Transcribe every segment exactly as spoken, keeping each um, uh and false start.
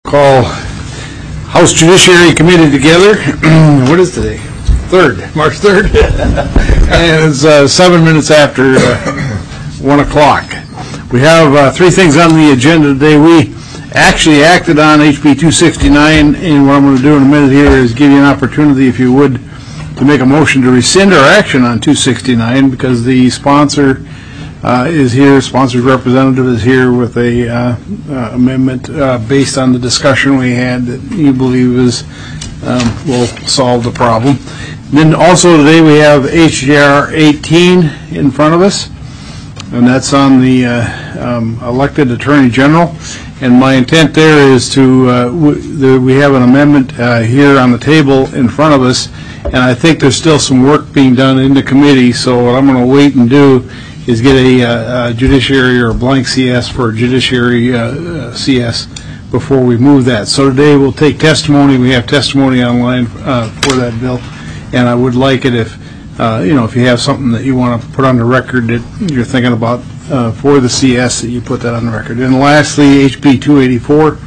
Call House Judiciary Committee together. What is today? Third, March third, and it's uh, seven minutes after uh, one o'clock. We have uh, three things on the agenda today. We actually acted on H B two sixty-nine, and what I'm going to do in a minute here is give you an opportunity, if you would, to make a motion to rescind our action on two sixty-nine because the sponsor uh, is here, sponsor's representative is here with a uh, uh, amendment uh, based on the discussion we had that you believe is um, will solve the problem. Then also today we have H J R eighteen in front of us, and that's on the uh, um, elected Attorney General. And my intent there is to, uh, w the, we have an amendment uh, here on the table in front of us, and I think there's still some work being done in the committee, so what I'm going to wait and do is get a, uh, a judiciary or a blank C S for a judiciary uh, uh, C S before we move that. So today we'll take testimony. We have testimony online uh, for that bill, and I would like it if, uh, you know, if you have something that you want to put on the record that you're thinking about uh, for the C S, that you put that on the record. And lastly, H B two eighty-four,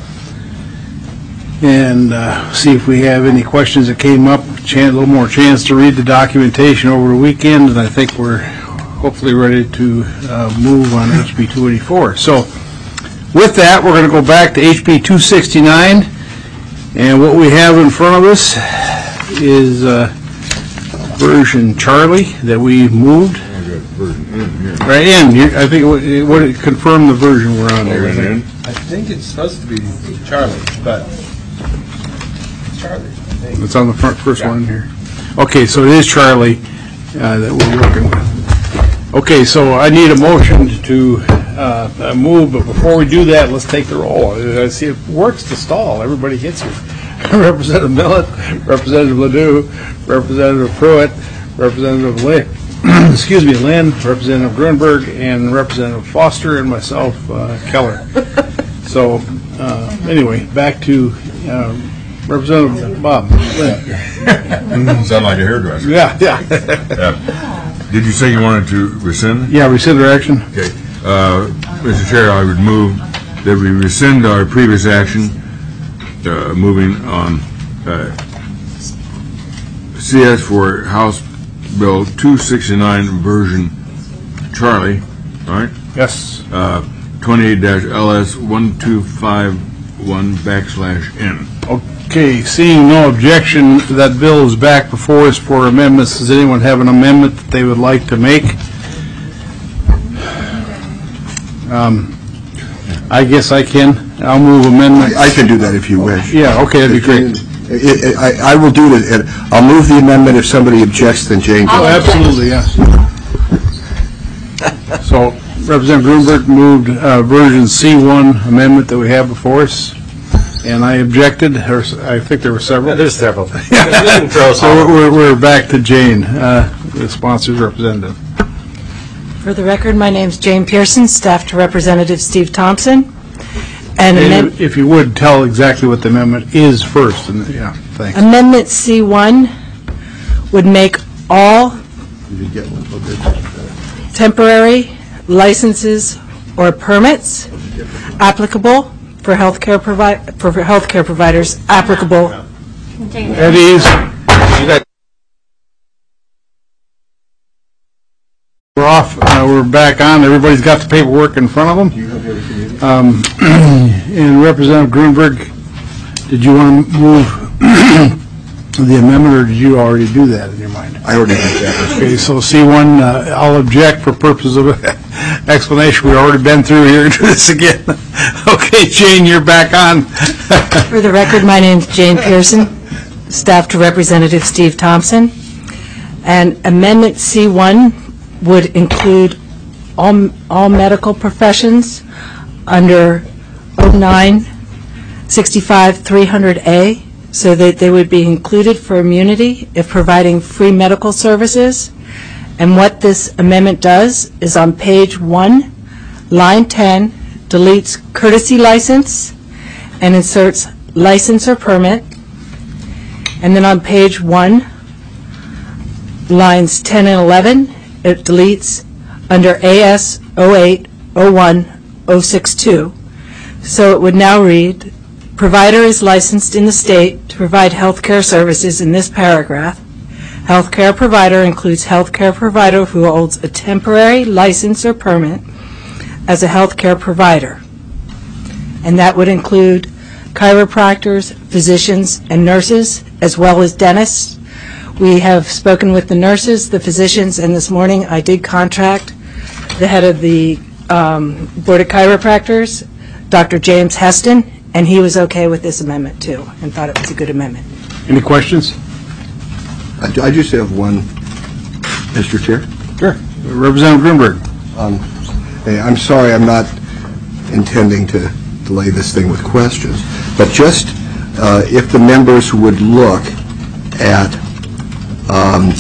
and uh, see if we have any questions that came up, chance, a little more chance to read the documentation over the weekend, and I think we're hopefully ready to uh, move on H B two eighty-four. So with that, we're going to go back to H B two sixty-nine, and what we have in front of us is uh, version Charlie that we moved. Right in. You, I think what it, what it confirmed the version we're on there. I think it's supposed to be Charlie, but Charlie. It's on the front first yeah. one here. Okay, so it is Charlie uh, that we're working with. Okay, so I need a motion to uh, move, but before we do that, let's take the roll. I see it works to stall. Everybody gets here. Representative Millett, Representative Ledoux, Representative Pruitt, Representative Lay, excuse me, Lynn, Representative Grunberg, and Representative Foster, and myself, uh, Keller. So, uh, anyway, back to uh, Representative Bob. Sound like a hairdresser. Yeah, yeah. yeah. Did you say you wanted to rescind? Yeah, rescind our action. Okay. Uh, Mister Chair, I would move that we rescind our previous action, uh, moving on uh, C S for House Bill two sixty-nine version Charlie, right? Yes. Uh, twenty-eight L S one two five one backslash N. Okay, seeing no objection, that bill is back before us for amendments. Does anyone have an amendment that they would like to make? Um, I guess I can. I'll move amendment. I, I can do that if you wish. Yeah, okay, that'd be great. It, it, I, I will do it. I'll move the amendment if somebody objects, then Jane can. Oh, absolutely, yes. So, Representative Grunberg moved uh, version C one amendment that we have before us. And I objected, or I think there were several. Yeah, there's several. So we're, we're back to Jane, uh, the sponsor's representative. For the record, my name is Jane Pearson, staff to Representative Steve Thompson. And, and if you would tell exactly what the amendment is first. And, yeah, thanks. Amendment C one would make all temporary licenses or permits applicable for healthcare provi for healthcare providers applicable. At ease. We're off. Uh, we're back on. Everybody's got the paperwork in front of them. Um, and Representative Grunberg, did you want to move the amendment, or did you already do that in your mind? I already did that. Okay, so C one, uh, I'll object for purposes of explanation. We've already been through here. Do this again. Okay, Jane, you're back on. For the record, my name is Jane Pearson, staff to Representative Steve Thompson. And Amendment C one would include all, all medical professions under oh nine sixty-five three hundred A, so that they would be included for immunity if providing free medical services. And what this amendment does is on page one, line ten, deletes courtesy license and inserts license or permit. And then on page one, lines ten and eleven, it deletes under A S oh eight oh one oh six two. So it would now read, provider is licensed in the state to provide health care services in this paragraph. Healthcare provider includes healthcare provider who holds a temporary license or permit as a healthcare provider. And that would include chiropractors, physicians, and nurses, as well as dentists. We have spoken with the nurses, the physicians, and this morning I did contract the head of the um, Board of Chiropractors, Doctor James Heston, and he was okay with this amendment too, and thought it was a good amendment. Any questions? I I just have one, Mister Chair. Sure. Representative Greenberg. Um, hey, I'm sorry, I'm not intending to delay this thing with questions, but just uh, if the members would look at um,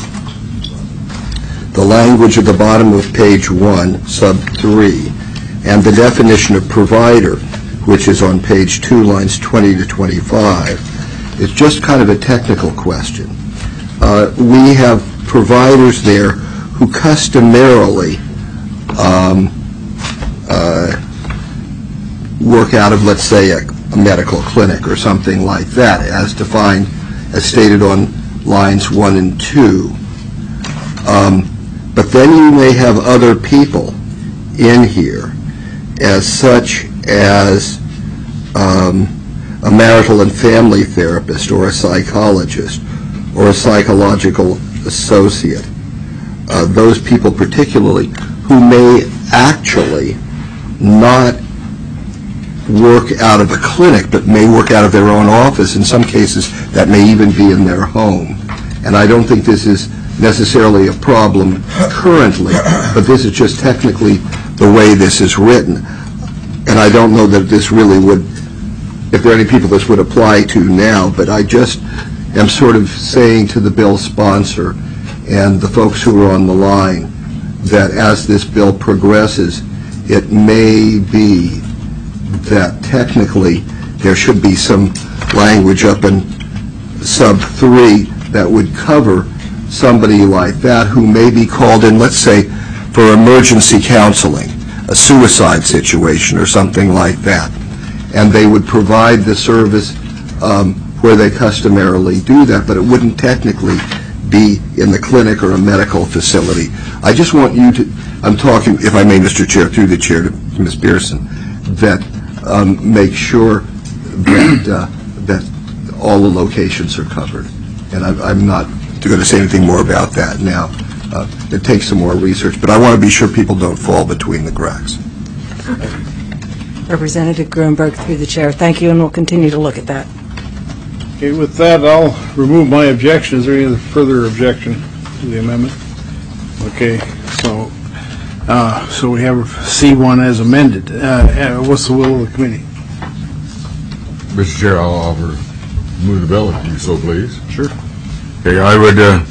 the language at the bottom of page one, sub three, and the definition of provider, which is on page two, lines twenty to twenty-five, it's just kind of a technical question. Uh, we have providers there who customarily um, uh, work out of, let's say, a, a medical clinic or something like that, as defined, as stated on lines one and two. Um, but then you may have other people in here, as such as um, a marital and family therapist or a psychologist or a psychological associate. Uh, those people particularly who may actually not work out of a clinic, but may work out of their own office. In some cases, that may even be in their home. And I don't think this is necessarily a problem currently, but this is just technically the way this is written. And I don't know that this really would, if there are any people this would apply to now, but I just am sort of saying to the bill sponsor and the folks who are on the line that as this bill progresses, it may be that technically there should be some language up in sub three that would cover somebody like that who may be called in, let's say, for emergency counseling, a suicide situation or something like that. And they would provide the service um, where they customarily do that, but it wouldn't technically be in the clinic or a medical facility. I just want you to, I'm talking, if I may, Mister Chair, through the chair to Miz Pearson, that um, make sure that uh, that all the locations are covered. And I'm, I'm not going to say anything more about that now. Uh, it takes some more research, but I want to be sure people don't fall between the cracks. Representative Greenberg, through the chair. Thank you, and we'll continue to look at that. Okay, with that, I'll remove my objection. Is there any other further objection to the amendment? Okay, so uh, so we have C one as amended. Uh, what's the will of the committee? Mister Chair, I'll offer move the bill if you so please. Sure. Okay, I would uh,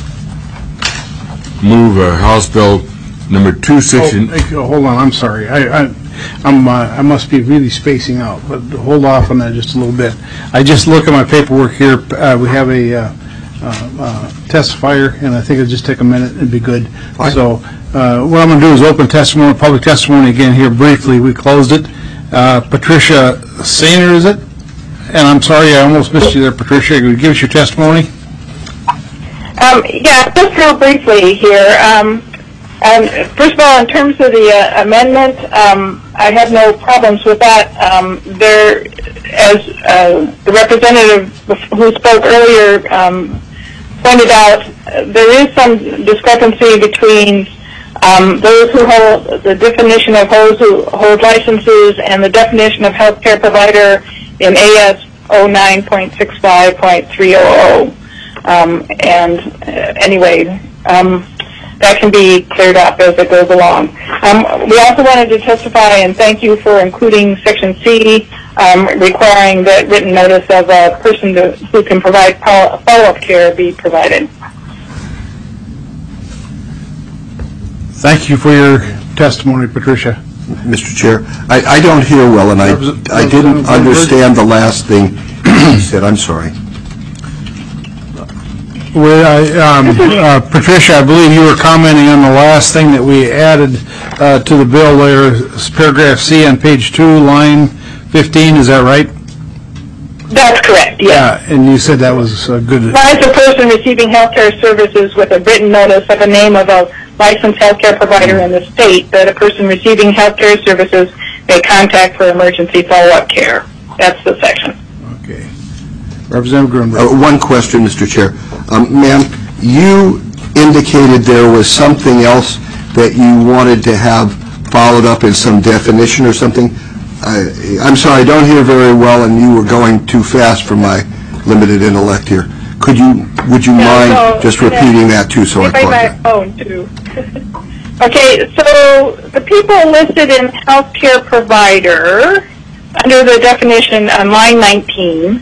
move uh, House Bill number two sixty. Oh, hold on, I'm sorry. I, I, I'm, uh, I must be really spacing out, but hold off on that just a little bit. I just look at my paperwork here. Uh, we have a uh, uh, uh, testifier, and I think it'll just take a minute and be good. Fine. So uh, what I'm going to do is open testimony, public testimony again here briefly. We closed it. Uh, Patricia Sainer, is it? And I'm sorry, I almost missed you there, Patricia. Could you give us your testimony? Um, yeah, just real briefly here. Um, um, first of all, in terms of the uh, amendment, um, I have no problems with that. Um, there, as uh, the representative who spoke earlier um, pointed out, uh, there is some discrepancy between um, those who hold the definition of those who hold licenses and the definition of healthcare provider in A S oh nine point six five point three hundred. Um, and uh, anyway, um, that can be cleared up as it goes along. Um, we also wanted to testify and thank you for including Section C, um, requiring that written notice of a person to, who can provide follow-up care be provided. Thank you for your testimony, Patricia. Mister Chair, I, I don't hear well, and I, I didn't understand the last thing you said. I'm sorry. Well, I, um, uh, Patricia, I believe you were commenting on the last thing that we added uh, to the bill there, paragraph C on page two, line fifteen. Is that right? That's correct, yes. Yeah, and you said that was a good... As a person receiving healthcare services with a written notice of a name of a licensed healthcare provider in the state, that a person receiving healthcare services may contact for emergency follow-up care. That's the section. Okay. Representative Grunberg. Uh, one question, Mister Chair. Um, ma'am, you indicated there was something else that you wanted to have followed up in some definition or something. I, I'm sorry, I don't hear very well, and you were going too fast for my limited intellect here. Could you, would you Yeah, mind so, just yeah. repeating that too, so I By caught my that? phone, too. Okay, so the people listed in healthcare provider, under the definition on line nineteen,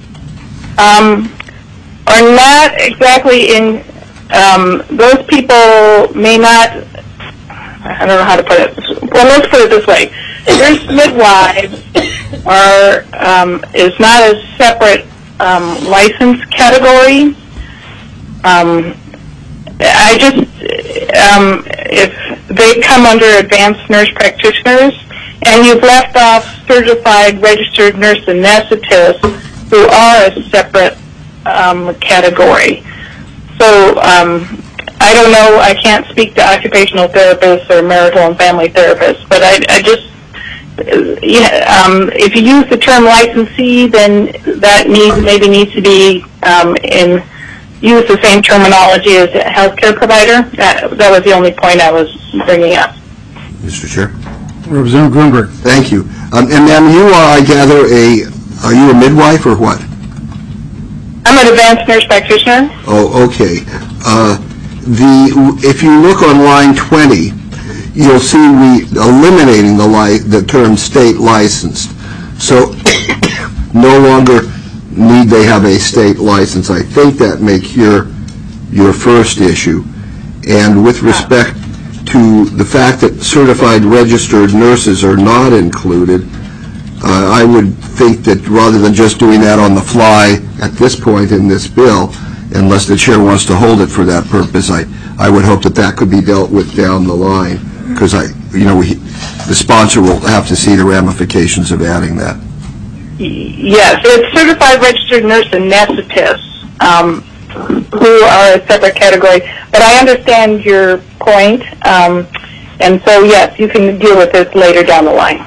um, are not exactly in, um, those people may not, I don't know how to put it. Well, let's put it this way. Nurse midwives are, um, is not a separate um, license category. Um, I just, um, if they come under advanced nurse practitioners, and you've left off certified registered nurse anesthetists, who are a separate um, category. So um, I don't know, I can't speak to occupational therapists or marital and family therapists, but I, I just, uh, yeah, um, if you use the term licensee, then that needs, maybe needs to be um, in, use the same terminology as a healthcare provider. That, that was the only point I was bringing up. Mister Chair. Representative Grunberg. Thank you. Um, and ma'am, you are, I gather, a, are you a midwife or what? I'm an advanced nurse practitioner. Oh, okay. Uh, the, if you look on line twenty, you'll see we eliminating the li the term state licensed. So no longer need they have a state license. I think that makes your your first issue. And with respect to the fact that certified registered nurses are not included, uh, I would think that rather than just doing that on the fly at this point in this bill, unless the chair wants to hold it for that purpose, I, I would hope that that could be dealt with down the line, because I, you know, we, the sponsor will have to see the ramifications of adding that. Yes, it's certified registered nurse anesthetists, um, who are a separate category. But I understand your point, um, and so yes, you can deal with this later down the line.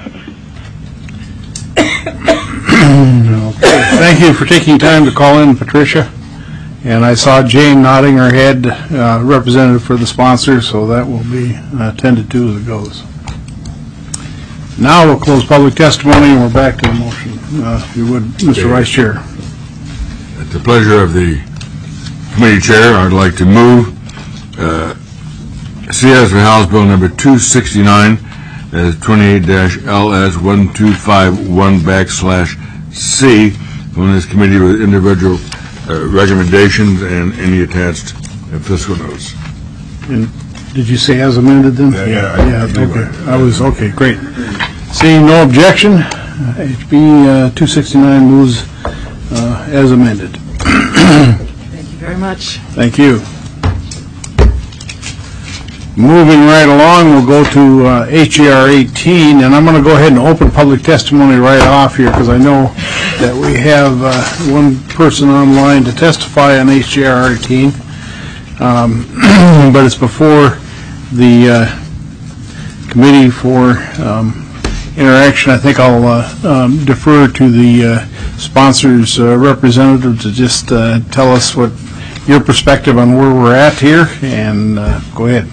Okay. Thank you for taking time to call in, Patricia. And I saw Jane nodding her head, uh, representative for the sponsor, so that will be uh, attended to as it goes. Now we'll close public testimony, and we're back to the motion. Uh, if you would, Mister Okay. Vice Chair. At the pleasure of the committee chair, I'd like to move uh, C S for House Bill number two sixty-nine as twenty-eight L S one two five one backslash C on this committee with individual uh, recommendations and any attached uh, fiscal notes. And did you say as amended then? Yeah, yeah, I- Yeah, I do okay. mind. I was, okay, great. Seeing no objection, uh, H B uh, two sixty-nine moves uh, as amended. Thank you very much. Thank you. Moving right along, we'll go to uh, H E R eighteen, and I'm going to go ahead and open public testimony right off here because I know that we have uh, one person online to testify on H E R eighteen, um, but it's before the uh, Committee for um, Interaction. I think I'll uh, um, defer to the uh, sponsor's uh, representative to just uh, tell us what your perspective on where we're at here, and uh, go ahead.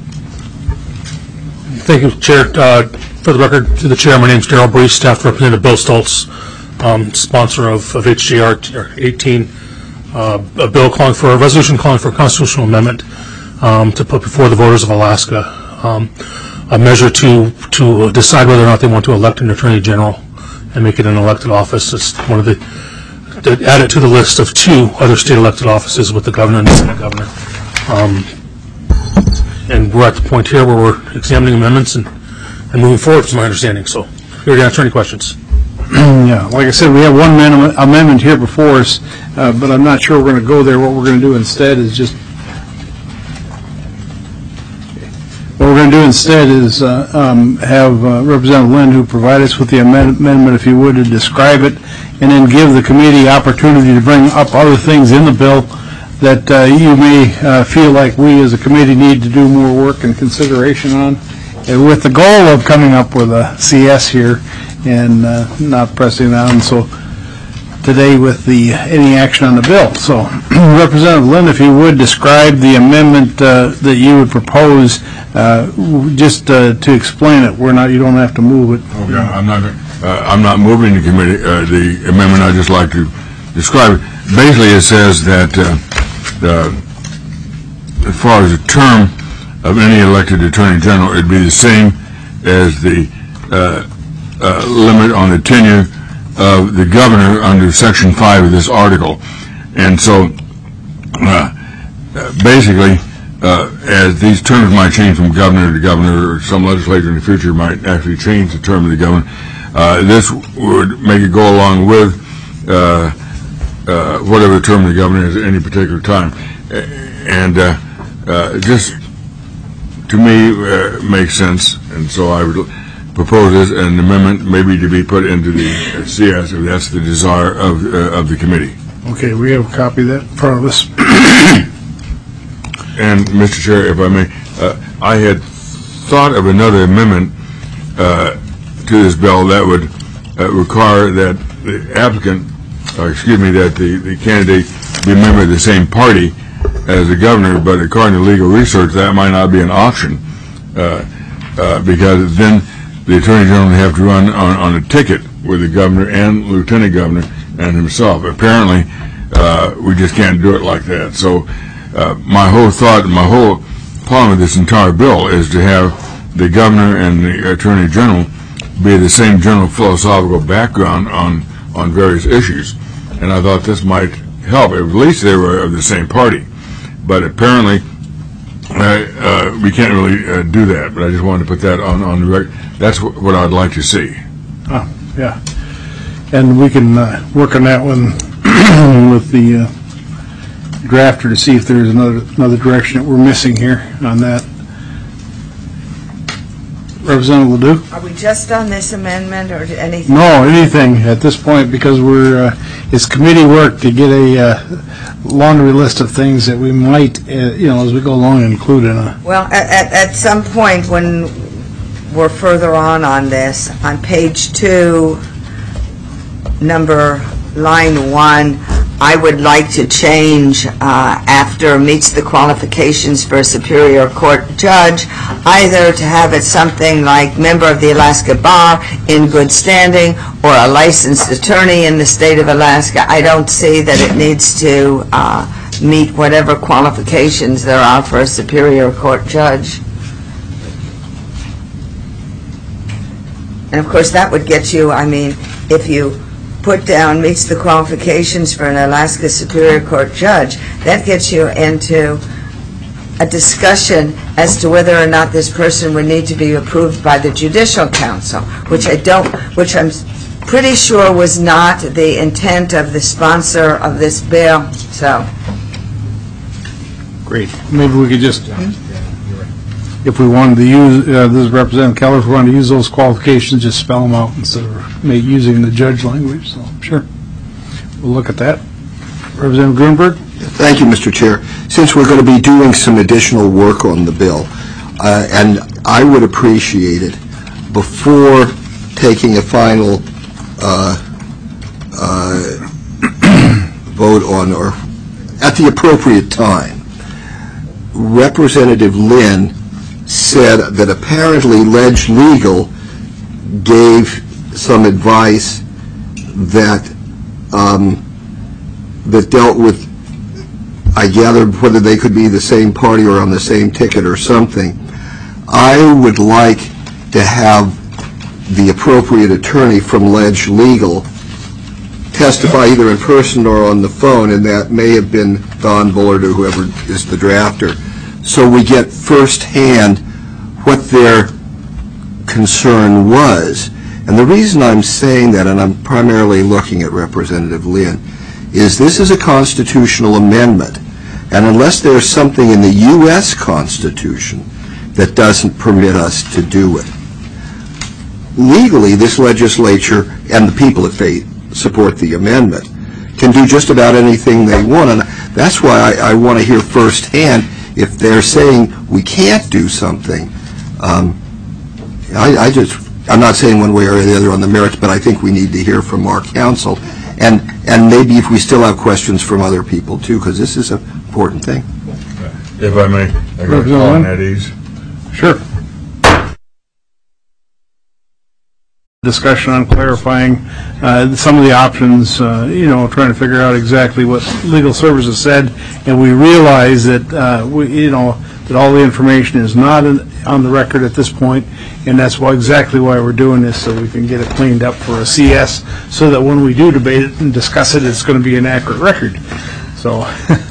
Thank you, Chair. Uh, for the record, to the Chair, my name is Darrell Brees, Staff Representative Bill Stoltz, um, sponsor of, of H G R eighteen, uh, a bill calling for a resolution calling for a constitutional amendment um, to put before the voters of Alaska, um, a measure to to decide whether or not they want to elect an Attorney General and make it an elected office. It's one of the, to add it to the list of two other state elected offices with the governor and the Senate governor. Um, And we're at the point here where we're examining amendments and, and moving forward, is my understanding. So here to answer any questions. Yeah, like I said, we have one amendment, amendment here before us, uh, but I'm not sure we're going to go there. What we're going to do instead is just, what we're going to do instead is uh, um, have uh, Representative Lind, who provided us with the amend- amendment, if you would, to describe it, and then give the committee opportunity to bring up other things in the bill that uh, you may uh, feel like we as a committee need to do more work and consideration on, and with the goal of coming up with a C S here and uh, not pressing on. So today with the any action on the bill. So Representative Lind, if you would describe the amendment uh, that you would propose, uh, just uh, to explain it. We're not. You don't have to move it. Okay, I'm not. Uh, I'm not moving the committee. Uh, the amendment. I just like to describe it. Basically, it says that uh, the, as far as the term of any elected attorney general, it'd be the same as the uh, uh, limit on the tenure of the governor under Section five of this article. And so, uh, basically, uh, as these terms might change from governor to governor, or some legislature in the future might actually change the term of the governor, uh, this would make it go along with uh, uh, whatever the term of the governor is at any particular time. And uh, uh, just, to me, uh, makes sense. And so I would propose this, an amendment maybe to be put into the C S if that's the desire of uh, of the committee. Okay, we have a copy of that in front of us. And Mister Chair, if I may, uh, I had thought of another amendment uh, to this bill that would uh, require that the applicant, or excuse me, that the, the candidate be a member of the same party as the governor, but according to legal research, that might not be an option uh, uh, because then the Attorney General would have to run on, on a ticket with the governor and lieutenant governor and himself. Apparently, uh, we just can't do it like that. So uh, my whole thought, my whole problem with this entire bill is to have the governor and the Attorney General be the same general philosophical background on, on various issues. And I thought this might help. At least they were of the same party. But apparently, uh, uh, we can't really uh, do that. But I just wanted to put that on, on the record. That's what, what I'd like to see. Oh, yeah. And we can uh, work on that one with the uh, drafter to see if there's another another direction that we're missing here on that. Representative Ledoux? Are we just on this amendment or anything? No, anything at this point, because we're uh, it's committee work to get a uh, laundry list of things that we might, uh, you know, as we go along, include in a. Well, at, at, at some point when we're further on on this, on page two, number line one, I would like to change uh, after meets the qualifications for a Superior Court judge, either to have it something like member of the Alaska Bar in good standing or a licensed attorney in the state of Alaska. I don't see that it needs to uh, meet whatever qualifications there are for a Superior Court judge. And of course that would get you, I mean, if you put down meets the qualifications for an Alaska Superior Court judge, that gets you into a discussion as to whether or not this person would need to be approved by the Judicial Council, which I don't, which I'm pretty sure was not the intent of the sponsor of this bill. So, great. Maybe we could just, if we wanted to use, uh, this is Representative Keller, if we wanted to use those qualifications, just spell them out instead of maybe using the judge language. So, sure. We'll look at that. Representative Grunberg? Thank you, Mister Chair. Since we're going to be doing some additional work on the bill, uh, and I would appreciate it before taking a final uh, uh, vote on, or at the appropriate time, Representative Lind said that apparently Ledge Legal gave some advice that um, that dealt with, I gathered, whether they could be the same party or on the same ticket or something. I would like to have the appropriate attorney from Ledge Legal testify either in person or on the phone, and that may have been Don Bullard or whoever is the drafter, so we get firsthand what their concern was. And the reason I'm saying that, and I'm primarily looking at Representative Lind, is this is a constitutional amendment, and unless there's something in the U S Constitution that doesn't permit us to do it, legally this legislature and the people that face support the amendment can do just about anything they want. And that's why I, I want to hear firsthand if they're saying we can't do something. Um, I, I just, I'm not saying one way or the other on the merits, but I think we need to hear from our counsel. And, and maybe if we still have questions from other people, too, because this is an important thing. If I may, I got to call at ease. Sure. Discussion on clarifying uh, some of the options, uh, you know, trying to figure out exactly what legal services said, and we realize that, uh, we, you know, that all the information is not in, on the record at this point, and that's why exactly why we're doing this, so we can get it cleaned up for a C S, so that when we do debate it and discuss it, it's going to be an accurate record. So,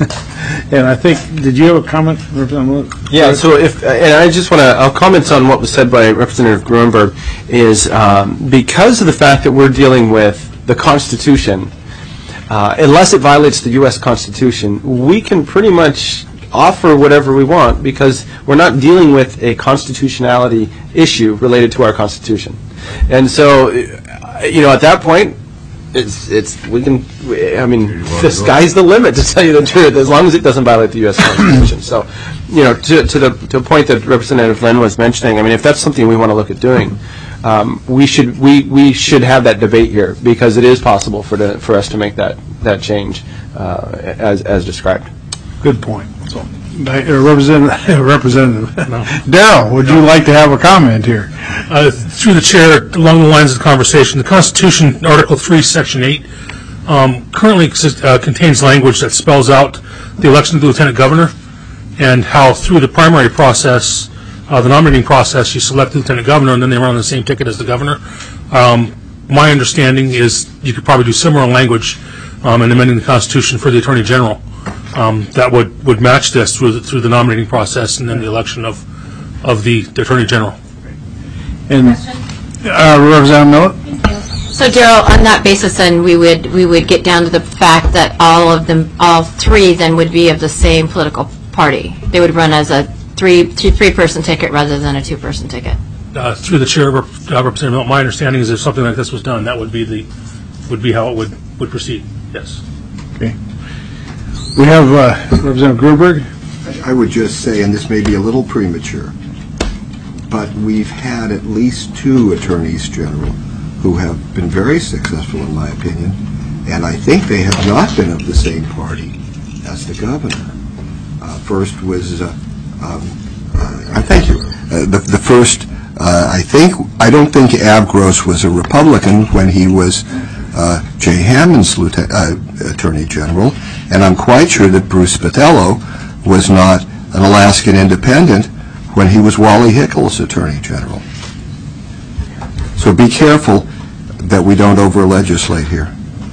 and I think, did you have a comment, Representative? Yeah, so if, and I just want to, I'll comment on what was said by Representative Gruenberg, is um, because of the fact that we're dealing with the Constitution, uh, unless it violates the U S Constitution, we can pretty much offer whatever we want because we're not dealing with a constitutionality issue related to our Constitution. And so, you know, at that point, It's, it's, we can, I mean, the sky's the limit, to tell you the truth, as long as it doesn't violate the U S Constitution. So, you know, to, to the to a point that Representative Lynn was mentioning, I mean, if that's something we want to look at doing, um, we should we, we should have that debate here because it is possible for the, for us to make that that change uh, as as described. Good point. So, uh, Representative, Representative no. Darrell, would no. you like to have a comment here? Uh, through the chair, along the lines of the conversation, the Constitution, Article three, Section eight, um, currently uh, contains language that spells out the election of the lieutenant governor and how through the primary process, uh, the nominating process, you select the lieutenant governor and then they run on the same ticket as the governor. Um, my understanding is you could probably do similar language um, in amending the Constitution for the attorney general. Um, that would, would match this through the, through the nominating process and then the election of of the, the attorney general. And uh, Representative Millett. Thank you. So, Darrell, on that basis, then we would we would get down to the fact that all of them, all three, then would be of the same political party. They would run as a three three, three person ticket rather than a two person ticket. Uh, through the chair, uh, Representative Millett, my understanding is if something like this was done, that would be the would be how it would would proceed. Yes. Okay. We have uh, Representative Gruenberg. I would just say, and this may be a little premature, but we've had at least two attorneys general who have been very successful, in my opinion, and I think they have not been of the same party as the governor. Uh, first was, uh, um, uh, thank you. Uh, the, the first, uh, I think, I don't think Ab Gross was a Republican when he was uh, Jay Hammond's lieutenant, uh, attorney general, and I'm quite sure that Bruce Botello was not an Alaskan independent when he was Wally Hickle's attorney general. So be careful that we don't over-legislate here.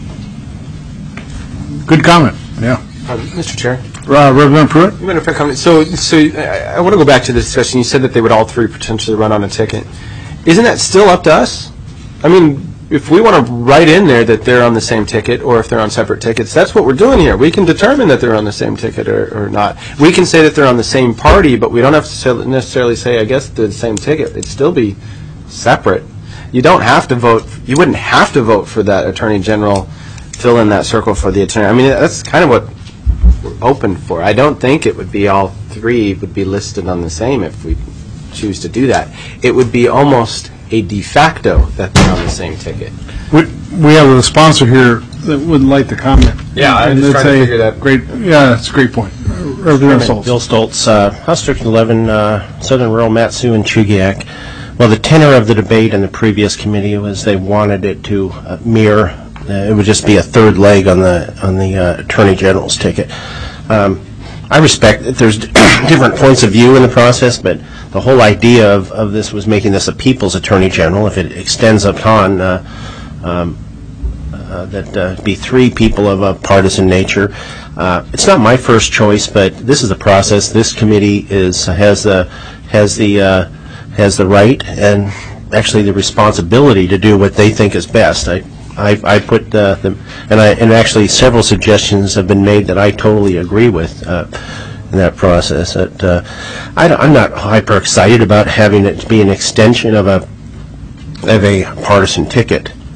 Good comment. Yeah. Uh, Mister Chair. Uh, Representative Pruitt. You a comment. So, so I, I want to go back to the discussion. You said that they would all three potentially run on a ticket. Isn't that still up to us? I mean, if we want to write in there that they're on the same ticket or if they're on separate tickets, that's what we're doing here. We can determine that they're on the same ticket or, or not. We can say that they're on the same party, but we don't have to necessarily say, I guess, they're the same ticket. It'd still be separate. You don't have to vote. You wouldn't have to vote for that attorney general, fill in that circle for the attorney. I mean, that's kind of what we're open for. I don't think it would be all three would be listed on the same if we choose to do that. It would be almost a de facto that they're on the same ticket. We, we have a sponsor here that would like to comment. Yeah, I'm just trying to figure that. Great, yeah, that's a great point. Representative Stoltz. Bill Stoltz, uh, House District eleven, uh, Southern Rural, Mat-Su, and Chugiak. Well, the tenor of the debate in the previous committee was they wanted it to uh, mirror. Uh, it would just be a third leg on the on the uh, Attorney General's ticket. Um, I respect that there's different points of view in the process, but the whole idea of, of this was making this a people's Attorney General. If it extends upon uh, um, uh, that uh, be three people of a partisan nature. Uh, it's not my first choice, but this is a process. This committee is has the has the uh, has the right and actually the responsibility to do what they think is best. I I, I put uh, them, and I and actually several suggestions have been made that I totally agree with uh, in that process. That uh, I, I'm not hyper excited about having it be an extension of a of a partisan ticket.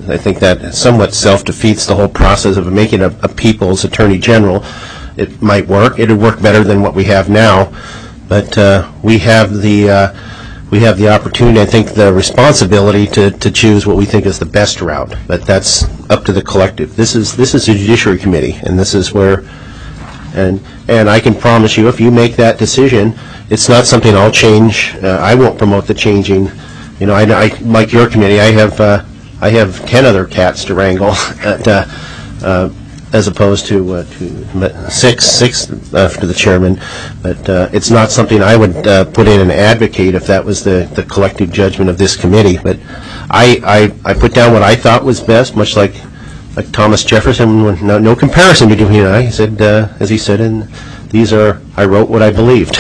I think that somewhat self-defeats the whole process of making a, a people's attorney general. It might work. It would work better than what we have now, but uh, we have the uh, we have the opportunity, I think, the responsibility to, to choose what we think is the best route. But that's up to the collective. This is this is a Judiciary Committee, and this is where, and and I can promise you, if you make that decision, it's not something I'll change. Uh, I won't promote the changing. You know, I, I like your committee. I have uh, I have ten other cats to wrangle, at, uh, uh, as opposed to uh, to six six uh, for the chairman. But uh, it's not something I would uh, put in and advocate if that was the, the collective judgment of this committee. But I, I I put down what I thought was best, much like like Thomas Jefferson. No, no comparison between he and I. He said, uh, as he said, and these are I wrote what I believed.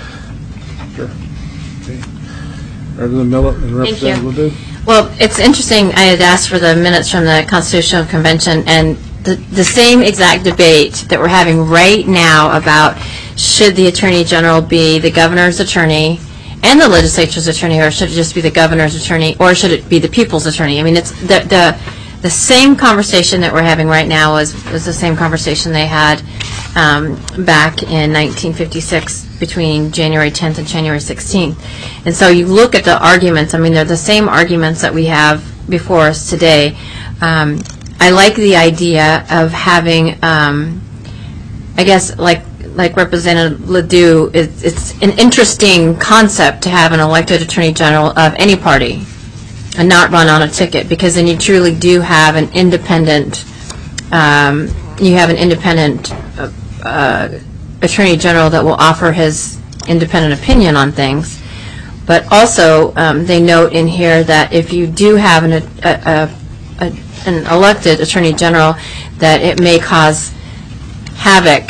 Representative Millett and Representative Ledoux. Well, it's interesting, I had asked for the minutes from the Constitutional Convention, and the, the same exact debate that we're having right now about should the Attorney General be the Governor's attorney and the Legislature's attorney, or should it just be the Governor's attorney, or should it be the People's attorney? I mean, it's the the, the same conversation that we're having right now is, is the same conversation they had um, back in nineteen fifty-six between January tenth and January sixteenth. And so you look at the arguments, I mean, they're the same arguments that we have before us today. Um, I like the idea of having, um, I guess, like like Representative Ledoux, it's, it's an interesting concept to have an elected Attorney General of any party and not run on a ticket, because then you truly do have an independent, um, you have an independent uh, uh, Attorney General that will offer his independent opinion on things. But also, um, they note in here that if you do have an, a, a, a, an elected Attorney General, that it may cause havoc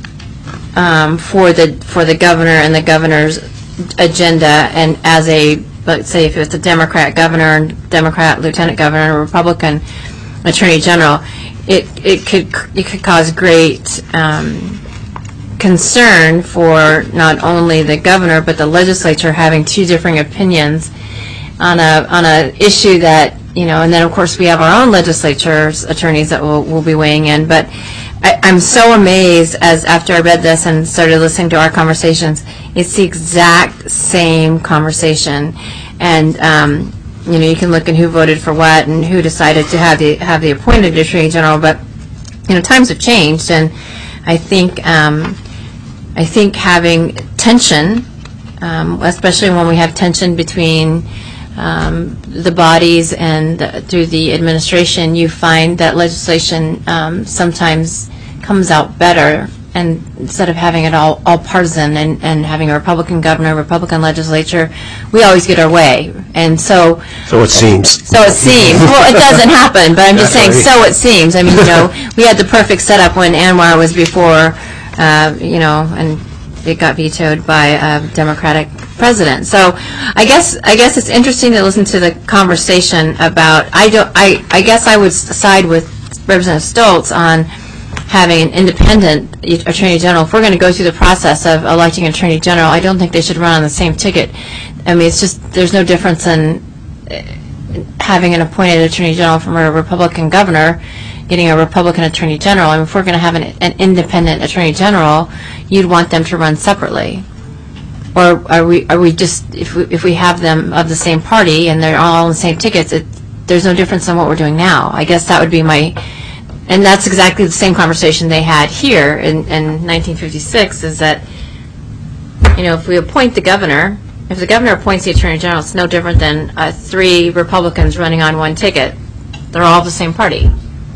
um, for the for the governor and the governor's agenda. And as a, let's say, if it's a Democrat governor, Democrat lieutenant governor, or Republican Attorney General, it it could it could cause great Um, concern for not only the governor but the legislature having two differing opinions on a on a issue that, you know, and then of course we have our own legislature's attorneys that will, will be weighing in. But I, I'm so amazed, as after I read this and started listening to our conversations, it's the exact same conversation. And um, you know, you can look at who voted for what and who decided to have the have the appointed Attorney General, but you know, times have changed, and I think um, I think having tension, um, especially when we have tension between um, the bodies and the, through the administration, you find that legislation um, sometimes comes out better, and instead of having it all, all partisan and, and having a Republican governor, Republican legislature, we always get our way. And so So it seems. So it seems. Well, it doesn't happen, but I'm just saying, so it seems. I mean, you know, we had the perfect setup when Anwar was before, uh, you know, and it got vetoed by a Democratic president. So I guess I guess it's interesting to listen to the conversation about, I don't, I, I guess I would side with Representative Stoltz on having an independent Attorney General. If we're going to go through the process of electing an Attorney General, I don't think they should run on the same ticket. I mean, it's just, there's no difference in having an appointed Attorney General from a Republican governor getting a Republican Attorney General. I mean, if we're going to have an, an independent Attorney General, you'd want them to run separately. Or are we, are we just, if we, if we have them of the same party and they're all on the same tickets, it, there's no difference in what we're doing now. I guess that would be my, and that's exactly the same conversation they had here in, in nineteen fifty-six, is that, you know, if we appoint the governor, if the governor appoints the Attorney General, it's no different than uh, three Republicans running on one ticket. They're all the same party.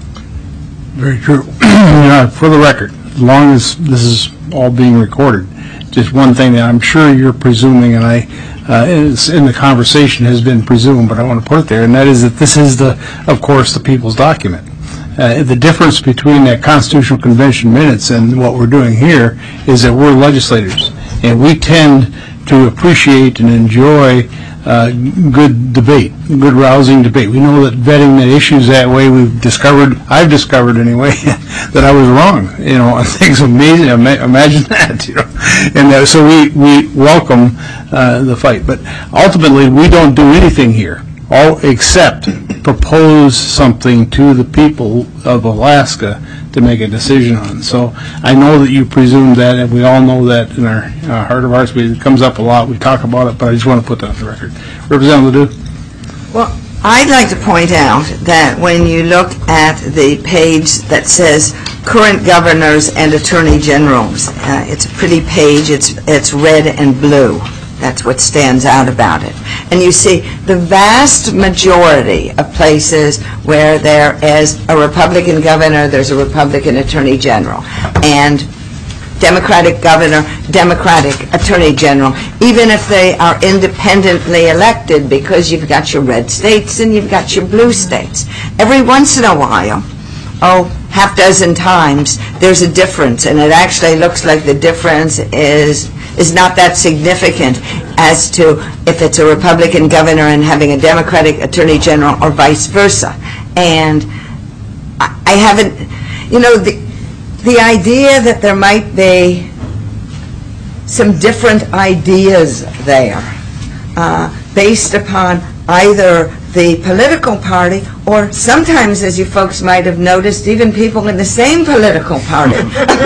Very true. uh, for the record, as long as this is all being recorded, just one thing that I'm sure you're presuming, and I, uh, is in the conversation has been presumed, but I want to put it there, and that is that this is the, of course, the people's document. Uh, the difference between that Constitutional Convention minutes and what we're doing here is that we're legislators, and we tend to appreciate and enjoy uh, good debate, good rousing debate. We know that vetting the issues that way, we've discovered, I've discovered anyway, that I was wrong, you know, on things amazing. Imagine that, you know. And uh, so we, we welcome uh, the fight. But ultimately, we don't do anything here. all except propose something to the people of Alaska to make a decision on. So I know that you presume that, and we all know that in our uh, heart of hearts. We, it comes up a lot. We talk about it, but I just want to put that on the record. Representative Ledoux? Well, I'd like to point out that when you look at the page that says current governors and attorney generals, uh, it's a pretty page. It's it's red and blue. That's what stands out about it. And you see the vast majority of places where there is a Republican governor, there's a Republican attorney general. And Democratic governor, Democratic attorney general, even if they are independently elected, because you've got your red states and you've got your blue states. Every once in a while, oh, half dozen times, there's a difference, and it actually looks like the difference is is not that significant as to if it's a Republican governor and having a Democratic attorney general or vice versa. And I, I haven't, you know, the the idea that there might be some different ideas there uh, based upon either the political party or sometimes, as you folks might have noticed, even people in the same political party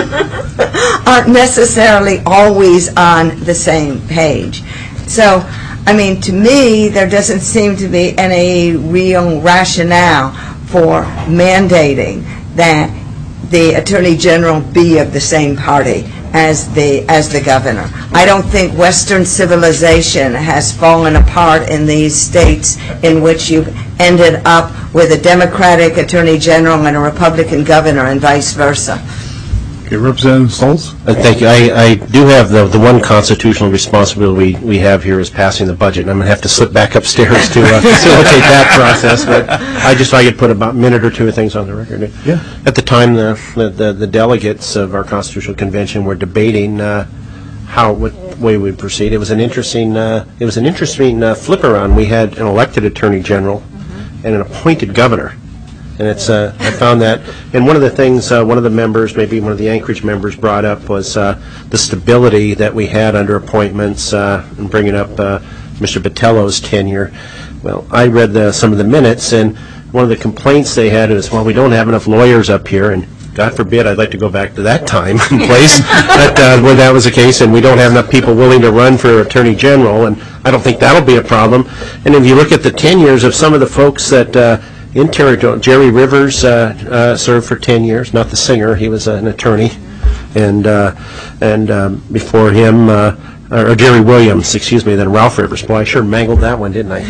aren't necessarily always on the same page. So, I mean, to me, there doesn't seem to be any real rationale for mandating that the Attorney General be of the same party as the as the governor. I don't think Western civilization has fallen apart in these states in which you've ended up with a Democratic Attorney General and a Republican governor and vice versa. Okay, Representative Stoltz? Uh, Thank you. I, I do have the, the one constitutional responsibility we, we have here is passing the budget, and I'm going to have to slip back upstairs to uh, facilitate that process, but I just thought I could put about a minute or two of things on the record. Yeah. At the time, the, the, the delegates of our constitutional convention were debating uh, how, what way we'd proceed. It was an interesting, uh, it was an interesting uh, flip around. We had an elected attorney general and an appointed governor. And it's, uh, I found that, and one of the things, uh, one of the members, maybe one of the Anchorage members brought up was uh, the stability that we had under appointments, uh, and bringing up uh, Mister Botello's tenure. Well, I read the, some of the minutes, and one of the complaints they had is, well, we don't have enough lawyers up here, and God forbid I'd like to go back to that time and place, but uh, when that was the case, and we don't have enough people willing to run for Attorney General, and I don't think that'll be a problem. And if you look at the tenures of some of the folks that uh, in territory, Jerry Rivers uh, uh, served for ten years, not the singer, he was uh, an attorney, and uh, and um, before him, uh, or Jerry Williams, excuse me, then Ralph Rivers. Boy, I sure mangled that one, didn't I?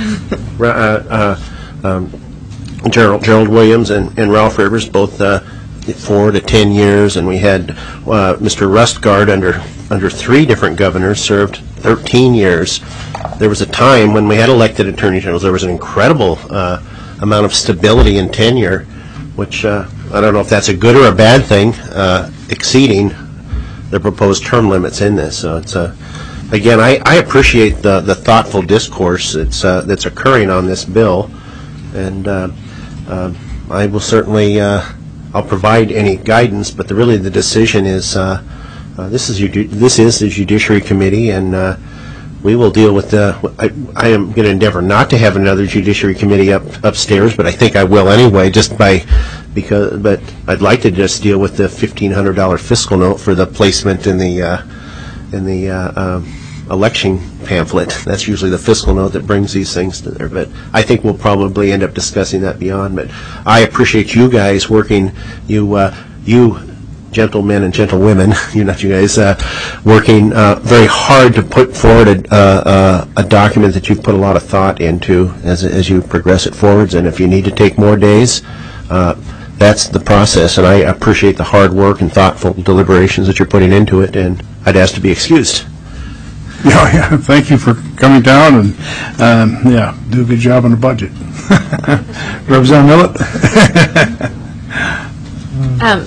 uh, uh, um, Gerald, Gerald Williams and, and Ralph Rivers, both uh, four to ten years, and we had uh, Mister Rustgard under under three different governors, served thirteen years. There was a time when we had elected attorney generals. There was an incredible uh, amount of stability and tenure, which uh, I don't know if that's a good or a bad thing, uh, exceeding the proposed term limits in this. So it's uh, again, I, I appreciate the the thoughtful discourse that's uh, that's occurring on this bill, and uh, uh, I will certainly uh, I'll provide any guidance. But the, really, the decision is uh, uh, this is you this is the Judiciary Committee, and uh, we will deal with the, I, I am going to endeavor not to have another Judiciary Committee up upstairs, but I think I will anyway, just by, because, but I'd like to just deal with the fifteen hundred dollar fiscal note for the placement in the, uh, in the uh, um, election pamphlet. That's usually the fiscal note that brings these things to there, but I think we'll probably end up discussing that beyond. But I appreciate you guys working, you, uh, you, gentlemen and gentlewomen, you not you guys, uh, working uh, very hard to put forward a, uh, a document that you've put a lot of thought into as as you progress it forwards. And if you need to take more days, uh, that's the process. And I appreciate the hard work and thoughtful deliberations that you're putting into it. And I'd ask to be excused. Yeah, yeah. Thank you for coming down and um, yeah, do a good job on the budget. Representative Millett. Um,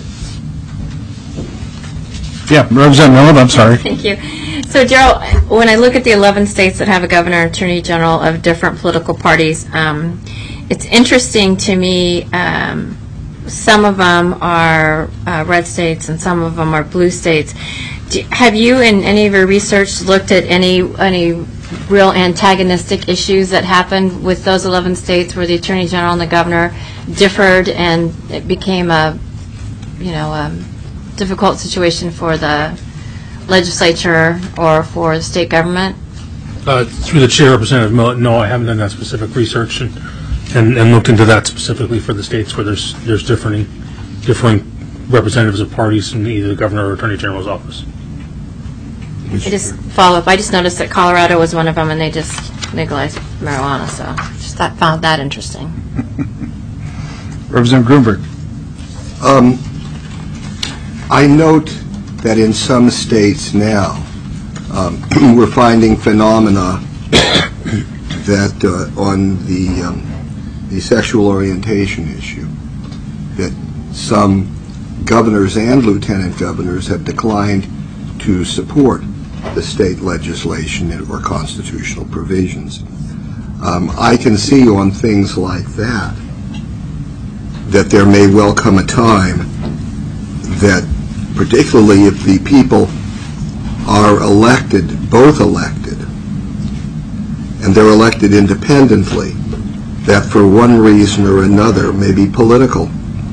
Yeah, Representative Millett, I'm sorry. Thank you. So, Gerald, when I look at the eleven states that have a governor and attorney general of different political parties, um, it's interesting to me. Um, some of them are uh, red states and some of them are blue states. Do, have you, in any of your research, looked at any any real antagonistic issues that happened with those eleven states where the Attorney General and the Governor differed, and it became a, you know, a difficult situation for the legislature or for the state government? Uh, Through the chair, Representative Millett, no, I haven't done that specific research and, and, and looked into that specifically for the states where there's there's differing differing representatives of parties in either the governor or attorney general's office. I just follow up. I just noticed that Colorado was one of them, and they just legalized marijuana. So just thought, found that interesting. Representative Grunberg. Um, I note that in some states now, um, we're finding phenomena that uh, on the um, the sexual orientation issue, that some governors and lieutenant governors have declined to support the state legislation or constitutional provisions. Um, I can see on things like that that there may well come a time that, particularly if the people are elected, both elected, and they're elected independently, that for one reason or another, maybe political,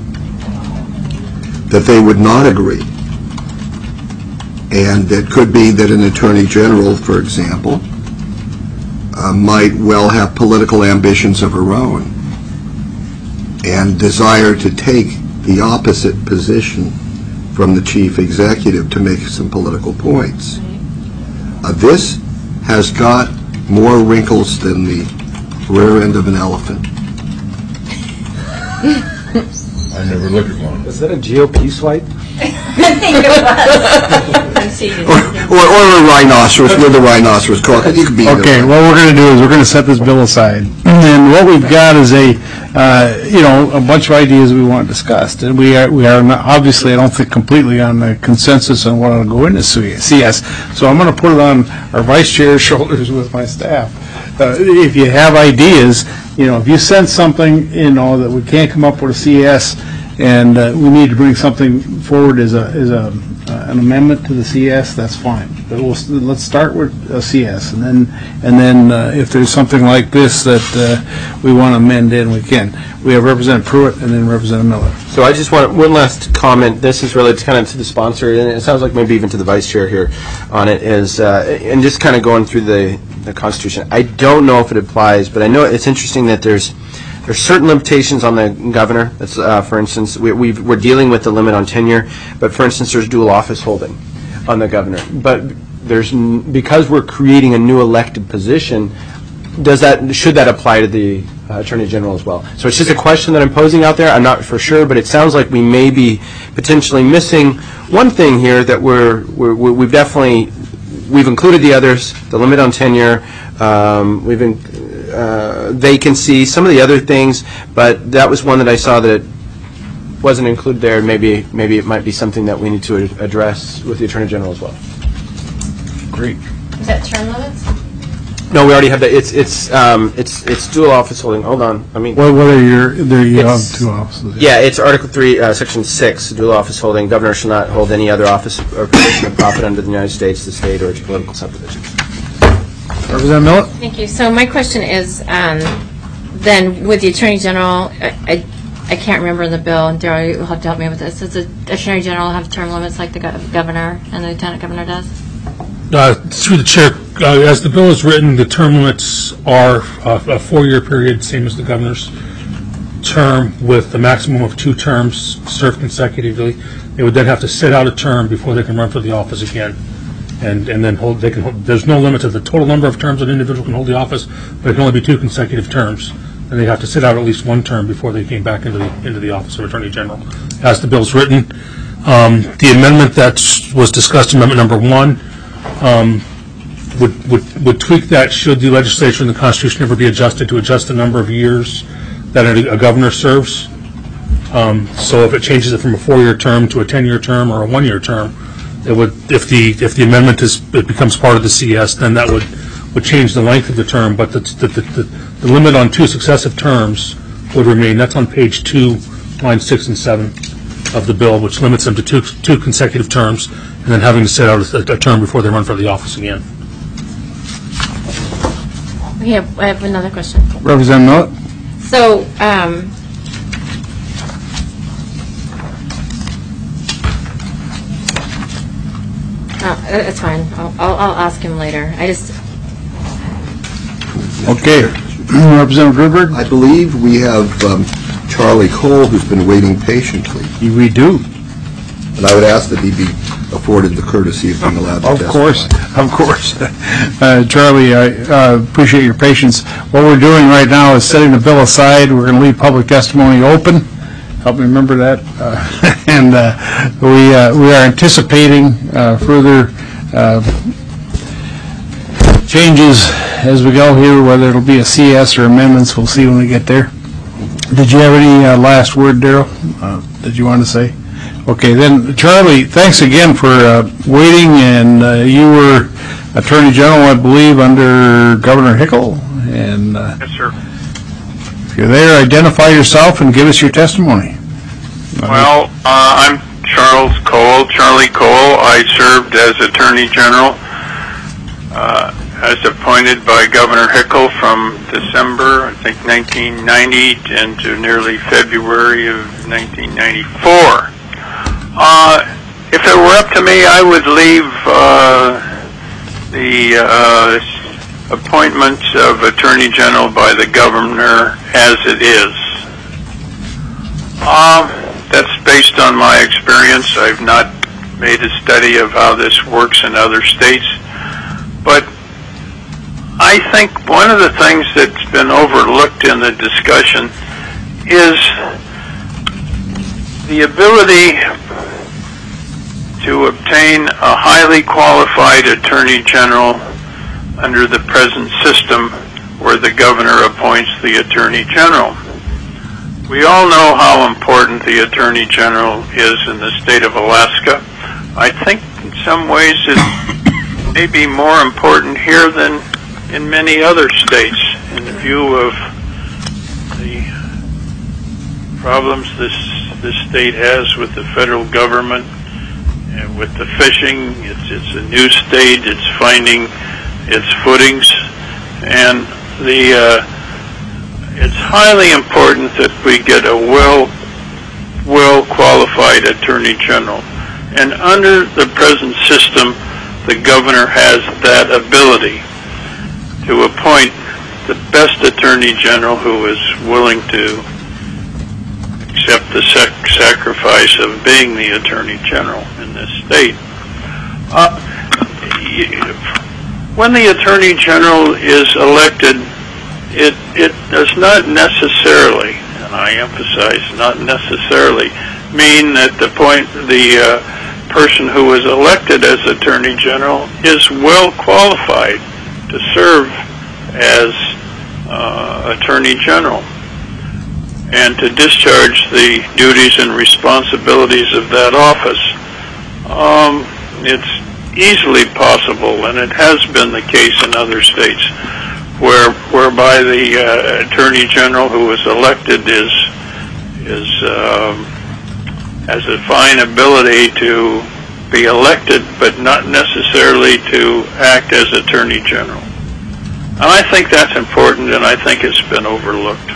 that they would not agree. And it could be that an attorney general, for example, uh, might well have political ambitions of her own and desire to take the opposite position from the chief executive to make some political points. Uh, this has got more wrinkles than the rear end of an elephant. I never looked at one. Is that a G O P swipe? I think it was. Or, or, or a rhinoceros, with a rhinoceros call. You could be Okay, what we're going to do is we're going to set this bill aside. And what we've got is a, uh, you know, a bunch of ideas we want discussed. And we are, we are not, obviously, I don't think completely on the consensus on what will go into C S. So I'm going to put it on our vice chair's shoulders with my staff. Uh, if you have ideas, you know, if you sense something, you know, that we can't come up with a C S, and uh, we need to bring something forward as a as a uh, an amendment to the C S, that's fine. But we'll, let's start with a C S, and then and then uh, if there's something like this that uh, we want to amend in, we can. We have Representative Pruitt and then Representative Miller. So I just want one last comment. This is related kind of to the sponsor, and it sounds like maybe even to the vice chair here on it, is, uh, and just kind of going through the, the Constitution. I don't know if it applies, but I know it's interesting that there's There's certain limitations on the governor. That's, uh, for instance, we, we've, we're dealing with the limit on tenure, but for instance, there's dual office holding on the governor. But there's because we're creating a new elected position, does that should that apply to the uh, Attorney General as well? So it's just a question that I'm posing out there. I'm not for sure, but it sounds like we may be potentially missing one thing here that we're, we're we've definitely we've included the others, the limit on tenure. Um, we've been. Uh, vacancy, some of the other things, but that was one that I saw that wasn't included there. Maybe maybe it might be something that we need to address with the Attorney General as well. Great. Is that term limits? No, we already have that. It's it's um, it's it's dual office holding. Hold on. I mean, Well, what are your, there you have It's- two offices. yeah, it's Article three, uh, Section six, dual office holding. Governor shall not hold any other office or position of profit under the United States, the state, or its political subdivision. Representative Miller? Thank you. So my question is, um, then with the Attorney General, I, I, I can't remember in the bill, and Daryl, you'll have to help me with this. Does the Attorney General have term limits like the gov- governor and the lieutenant governor does? Uh, Through the chair, uh, as the bill is written, the term limits are uh, a four-year period, same as the governor's term, with a maximum of two terms served consecutively. They would then have to sit out a term before they can run for the office again. And and then hold, they can hold, there's no limit to the total number of terms an individual can hold the office, but it can only be two consecutive terms. And they have to sit out at least one term before they came back into the, into the office of Attorney General. As the bill's written, um, the amendment that was discussed, amendment number one, um, would, would, would tweak that should the legislature and the Constitution ever be adjusted to adjust the number of years that a, a governor serves. Um, so if it changes it from a four-year term to a ten-year term or a one-year term, it would, if the if the amendment is it becomes part of the C S, then that would would change the length of the term. But the the, the, the limit on two successive terms would remain. That's on page two, line six and seven of the bill, which limits them to two two consecutive terms, and then having to sit out a, a term before they run for the office again. we have, I have another question. Representative Millett? So, um, oh, that's fine. I'll, I'll, I'll ask him later. I just, Okay. Representative Gruberg? I believe we have um, Charlie Cole, who's been waiting patiently, We do. and I would ask that he be afforded the courtesy of being allowed to Of testify. course, of course. Uh, Charlie, I uh, appreciate your patience. What we're doing right now is setting the bill aside. We're going to leave public testimony open. Help me remember that. Uh, And uh, we uh, we are anticipating uh, further uh, changes as we go here, whether it'll be a C S or amendments. We'll see when we get there. Did you have any uh, last word, Daryl, uh, that you want to say? Okay, then, Charlie, thanks again for uh, waiting, and uh, you were Attorney General, I believe, under Governor Hickel, and uh, Yes, sir. if you're there, identify yourself and give us your testimony. Well, uh, I'm Charles Cole, Charlie Cole. I served as Attorney General uh, as appointed by Governor Hickel from December, I think, nineteen ninety into nearly February of nineteen ninety-four. Uh, if it were up to me, I would leave uh, the uh, appointments of Attorney General by the Governor as it is. Uh, that's based on my experience. I've not made a study of how this works in other states, but I think one of the things that's been overlooked in the discussion is the ability to obtain a highly qualified Attorney General under the present system where the Governor appoints the Attorney General. We all know how important the Attorney General is in the state of Alaska. I think in some ways it may be more important here than in many other states in view of the problems this this state has with the federal government and with the fishing. It's it's a new state. It's finding its footings, and the uh, it's highly important that we get a well well qualified Attorney General. And under the present system, the governor has that ability to appoint the best Attorney General who is willing to accept the sac sacrifice of being the Attorney General in this state. Uh, when the Attorney General is elected, it, it does not necessarily, and I emphasize not necessarily, mean that the point, the uh, person who is elected as Attorney General is well qualified to serve as uh, Attorney General and to discharge the duties and responsibilities of that office. Um, it's easily possible, and it has been the case in other states, where whereby the uh, Attorney General who is elected is is um, has a fine ability to be elected, but not necessarily to act as Attorney General. And I think that's important, and I think it's been overlooked.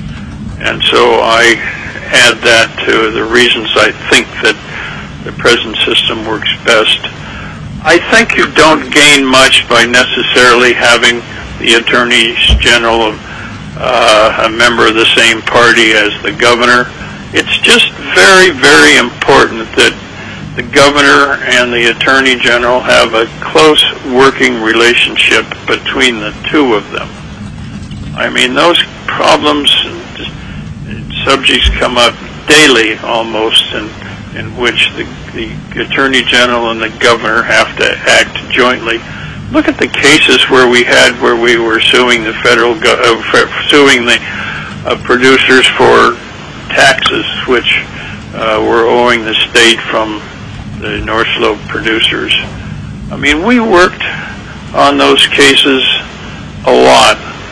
And so I add that to the reasons I think that the present system works best. I think you don't gain much by necessarily having the Attorney General uh, a member of the same party as the governor. It's just very, very important that the governor and the Attorney General have a close working relationship between the two of them. I mean, those problems and subjects come up daily almost, in, in which the, the Attorney General and the governor have to act jointly. Look at the cases where we had where we were suing the federal go uh, suing the uh, producers for taxes which uh, were owing the state from the North Slope producers. I mean, we worked on those cases a lot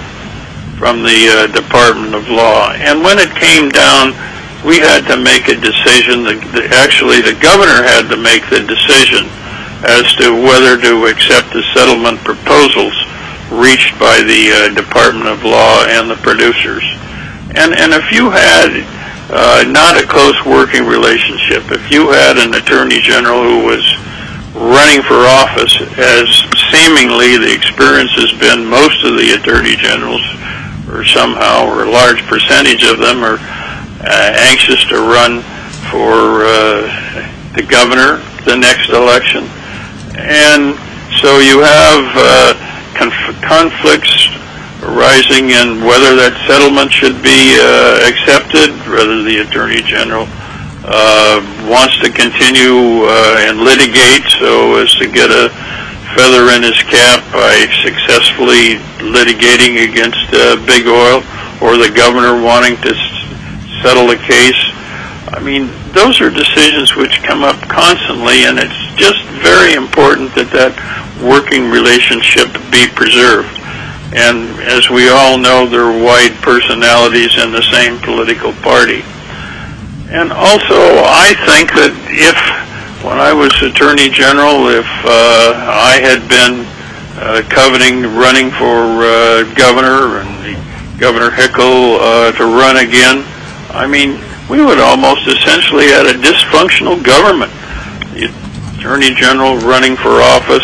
from the uh, Department of Law, and when it came down, we had to make a decision. The, the, actually, the governor had to make the decision as to whether to accept the settlement proposals reached by the uh, Department of Law and the producers. And, and if you had uh, not a close working relationship, if you had an Attorney General who was running for office, as seemingly the experience has been, most of the Attorney Generals, or somehow, or a large percentage of them, are uh, anxious to run for uh, the governor the next election. And so you have uh, conf- conflicts arising in whether that settlement should be uh, accepted, whether the Attorney General uh, wants to continue uh, and litigate so as to get a feather in his cap by successfully litigating against uh, big oil, or the governor wanting to s- settle the case. I mean, those are decisions which come up constantly, and it's just very important that that working relationship be preserved. And as we all know, there are wide personalities in the same political party. And also, I think that if, when I was Attorney General, if uh, I had been uh, coveting running for uh, governor, and the Governor Hickel uh, to run again, I mean, we would almost essentially had a dysfunctional government. The Attorney General running for office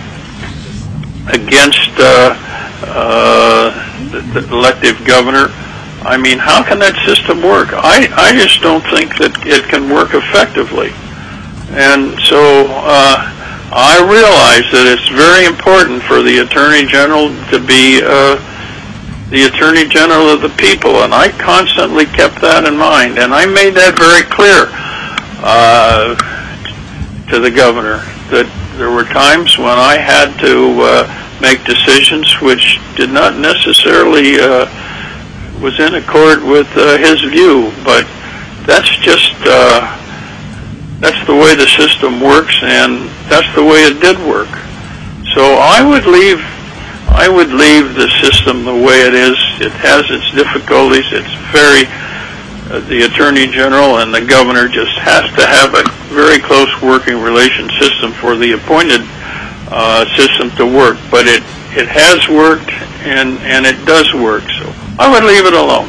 against uh, uh, the, the elective governor. I mean, how can that system work? I, I just don't think that it can work effectively. And so uh, I realize that it's very important for the Attorney General to be uh, the Attorney General of the people, and I constantly kept that in mind, and I made that very clear uh, to the governor, that there were times when I had to uh, make decisions which did not necessarily uh, was in accord with uh, his view, but that's just uh, that's the way the system works, and that's the way it did work. So I would leave I would leave the system the way it is. It has its difficulties. It's very, uh, the Attorney General and the Governor just has to have a very close working relation system for the appointed uh, system to work. But it, it has worked, and, and it does work. So I would leave it alone.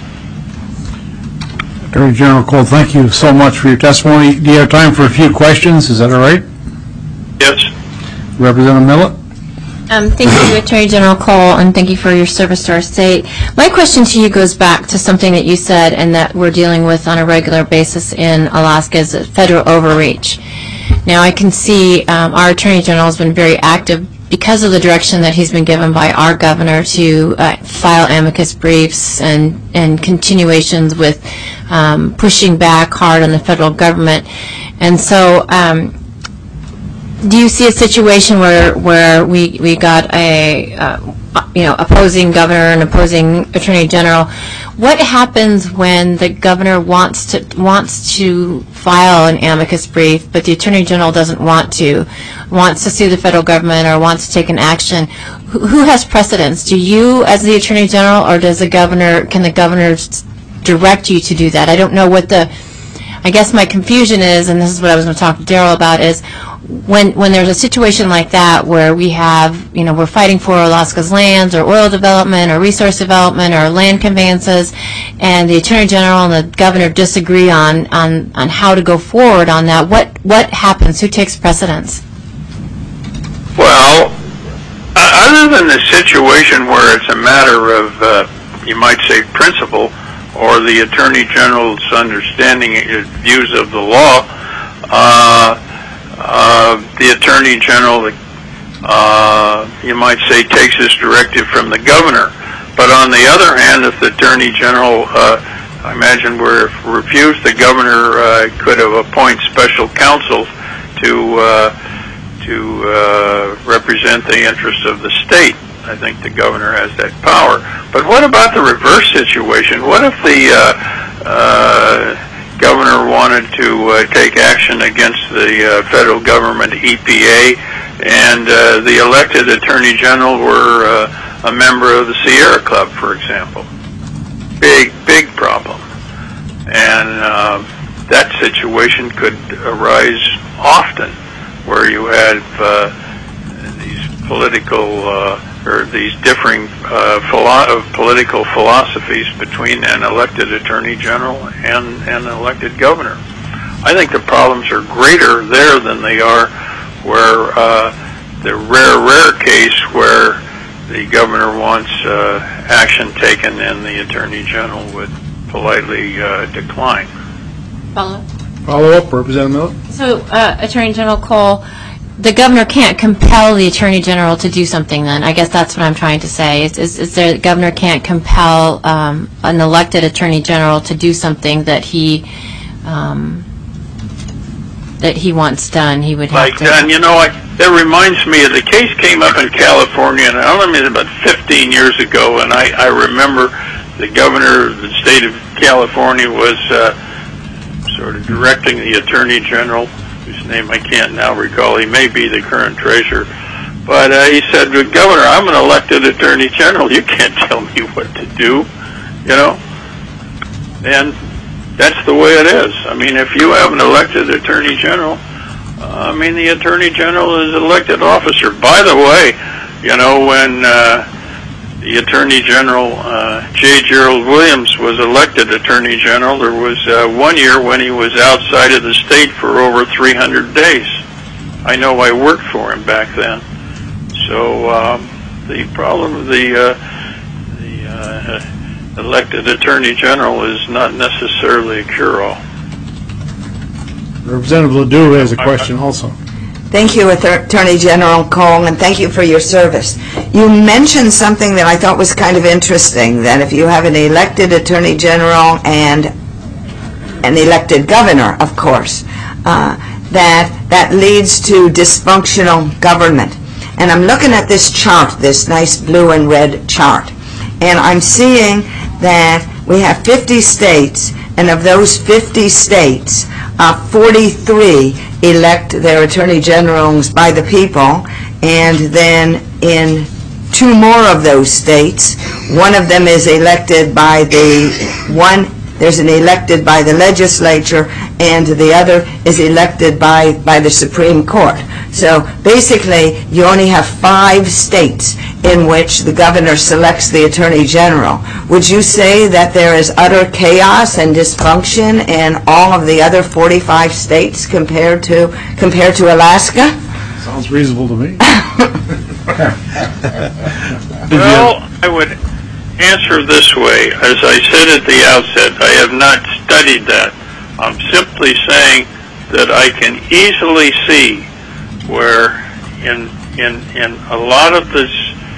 Attorney General Cole, thank you so much for your testimony. Do you have time for a few questions? Is that all right? Yes. Representative Millett? Um, thank you, Attorney General Cole, and thank you for your service to our state. My question to you goes back to something that you said and that we're dealing with on a regular basis in Alaska, is federal overreach. Now, I can see um, our Attorney General has been very active because of the direction that he's been given by our governor to uh, file amicus briefs and, and continuations with um, pushing back hard on the federal government. And so, um, do you see a situation where where we we got a uh, you know opposing governor and opposing attorney general? What happens when the governor wants to wants to file an amicus brief, but the attorney general doesn't want to, wants to sue the federal government or wants to take an action? Who, who has precedence? Do you, as the attorney general, or does the governor? Can the governor direct you to do that? I don't know what the. I guess my confusion is, and this is what I was going to talk to Daryl about, is when when there's a situation like that where we have, you know, we're fighting for Alaska's lands or oil development or resource development or land conveyances, and the Attorney General and the Governor disagree on, on, on how to go forward on that, what, what happens? Who takes precedence? Well, uh, other than the situation where it's a matter of, uh, you might say, principle, or the Attorney General's understanding and views of the law, uh, uh, the Attorney General, uh, you might say, takes his directive from the Governor. But on the other hand, if the Attorney General, uh, I imagine, were refused, the Governor uh, could have appointed special counsel to uh, to uh, represent the interests of the state. I think the governor has that power. But what about the reverse situation? What if the uh, uh, governor wanted to uh, take action against the uh, federal government, E P A, and uh, the elected attorney general were uh, a member of the Sierra Club, for example? Big, big problem. And uh, that situation could arise often, where you have uh, these political uh, or these differing uh, philo- of political philosophies between an elected attorney general and an elected governor. I think the problems are greater there than they are where uh, the rare, rare case where the governor wants uh, action taken and the attorney general would politely uh, decline. Follow. Follow up, Representative Miller. So, uh, Attorney General Cole, the governor can't compel the attorney general to do something then. I guess that's what I'm trying to say. Is, is, is there, the governor can't compel um, an elected attorney general to do something that he um, that he wants done. He would have like, to. And you know, I, that reminds me of the case came up in California, and I don't know, about fifteen years ago, and I, I remember the governor of the state of California was uh, sort of directing the attorney general, whose name I can't now recall. He may be the current treasurer. But uh, he said, Governor, I'm an elected attorney general. You can't tell me what to do, you know? And that's the way it is. I mean, if you have an elected attorney general, uh, I mean, the attorney general is an elected officer. By the way, you know, when uh, the attorney general, uh, J. Gerald Williams, was elected attorney general, there was uh, one year when he was outside of the state for over three hundred days. I know I worked for him back then. So um, the problem of the, uh, the uh, elected attorney general is not necessarily a cure-all. Representative Ledoux has a question also. Thank you, Attorney General Cole, and thank you for your service. You mentioned something that I thought was kind of interesting, that if you have an elected Attorney General and an elected governor, of course, uh, that that leads to dysfunctional government. And I'm looking at this chart, this nice blue and red chart, and I'm seeing that we have fifty states, and of those fifty states, uh, forty-three elect their attorney generals by the people, and then in two more of those states, one of them is elected by the one, there's an elected by the legislature, and the other is elected by, by the Supreme Court. So basically, you only have five states in which the governor selects the attorney general. Would you say that there is utter chaos and dysfunction in all of the other forty-five states compared to compared to Alaska? Sounds reasonable to me. Well, I would answer this way. As I said at the outset, I have not studied that. I'm simply saying that I can easily see where in in in a lot of this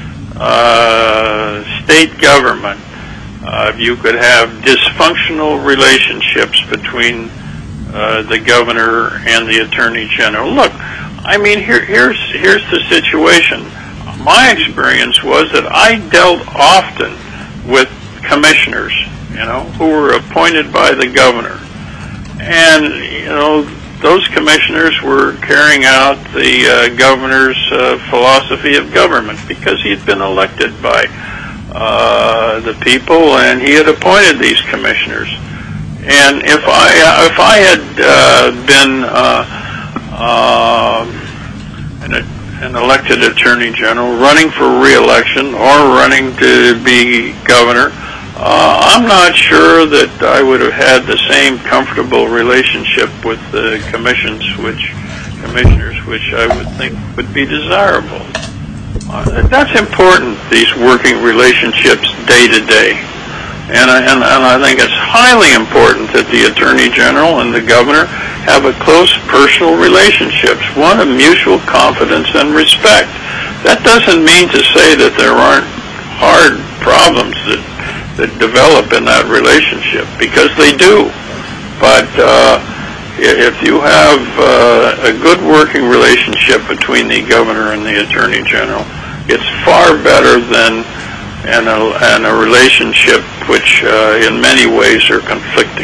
uh, state government, uh, you could have dysfunctional relationships between uh, the governor and the attorney general. Look, I mean, here, here's here's the situation. My experience was that I dealt often with commissioners, you know, who were appointed by the governor, and you know, those commissioners were carrying out the uh, governor's uh, philosophy of government because he'd been elected by uh, the people and he had appointed these commissioners. And if I if I had uh, been uh, uh, an, an elected attorney general running for re-election or running to be governor, Uh, I'm not sure that I would have had the same comfortable relationship with the commissions, which commissioners, which I would think would be desirable. Uh, that's important, these working relationships day to day. And I, and, and I think it's highly important that the Attorney General and the Governor have a close personal relationships, one of mutual confidence and respect. That doesn't mean to say that there aren't hard problems that that develop in that relationship, because they do. But uh, if you have uh, a good working relationship between the governor and the attorney general, it's far better than an, a, an a relationship which uh, in many ways are conflicting.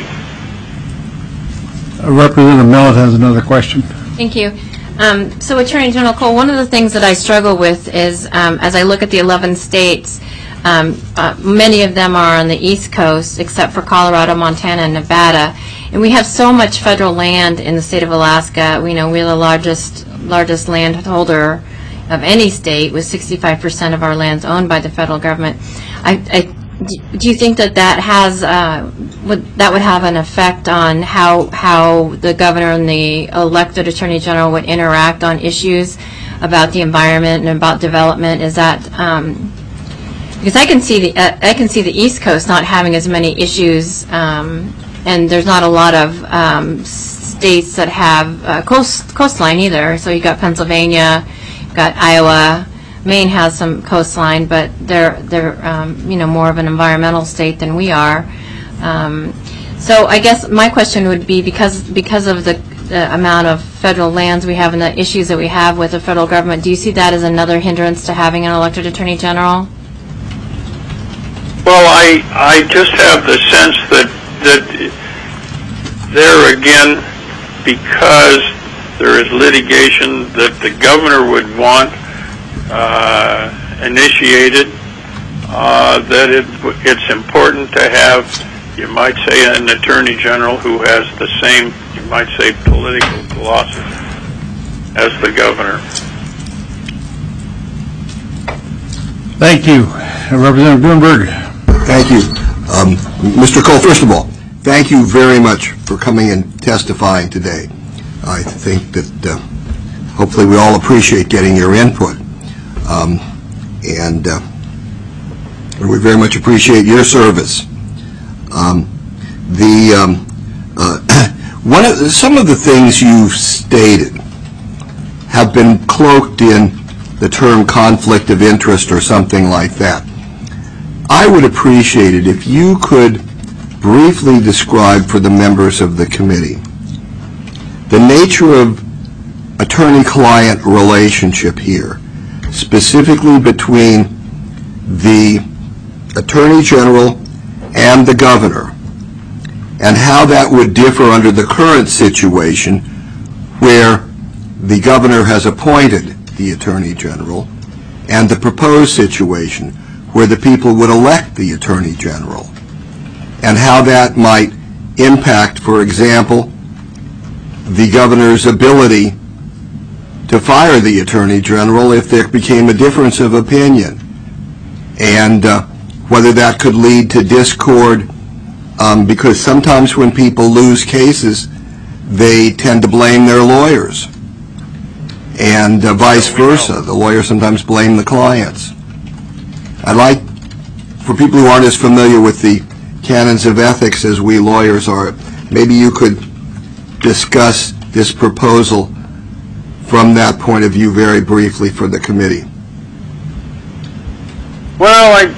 Uh, Representative Millet has another question. Thank you. Um, so, Attorney General Cole, one of the things that I struggle with is, um, as I look at the eleven states, Um, uh, many of them are on the East Coast, except for Colorado, Montana, and Nevada. And we have so much federal land in the state of Alaska. We know we're the largest largest landholder of any state, with sixty-five percent of our lands owned by the federal government. I, I, do you think that that has uh, would that would have an effect on how how the governor and the elected attorney general would interact on issues about the environment and about development? Is that um, because I can see the uh, I can see the East Coast not having as many issues, um, and there's not a lot of um, states that have uh, coast coastline either. So you got Pennsylvania, you've got Iowa. Maine has some coastline, but they're they're um, you know, more of an environmental state than we are. Um, so I guess my question would be, because because of the, the amount of federal lands we have and the issues that we have with the federal government, do you see that as another hindrance to having an elected attorney general? Well, I I just have the sense that that there again, because there is litigation that the governor would want Uh, initiated, uh, that it, it's important to have, you might say, an attorney general who has the same, you might say, political philosophy as the governor. Thank you. Representative Gruenberg. Thank you. Um, Mister Cole, first of all, thank you very much for coming and testifying today. I think that uh, hopefully we all appreciate getting your input. Um, and uh, we very much appreciate your service. Um, the um, uh, one of the, some of the things you've stated have been cloaked in the term conflict of interest or something like that. I would appreciate it if you could briefly describe for the members of the committee the nature of attorney-client relationship here, specifically between the Attorney General and the Governor, and how that would differ under the current situation where the Governor has appointed the Attorney General, and the proposed situation where the people would elect the Attorney General, and how that might impact, for example, the Governor's ability to fire the Attorney General if there became a difference of opinion, and uh, whether that could lead to discord, um, because sometimes when people lose cases, they tend to blame their lawyers, and uh, vice versa. The lawyers sometimes blame the clients. I'd like, for people who aren't as familiar with the canons of ethics as we lawyers are, maybe you could discuss this proposal from that point of view very briefly for the committee. Well, I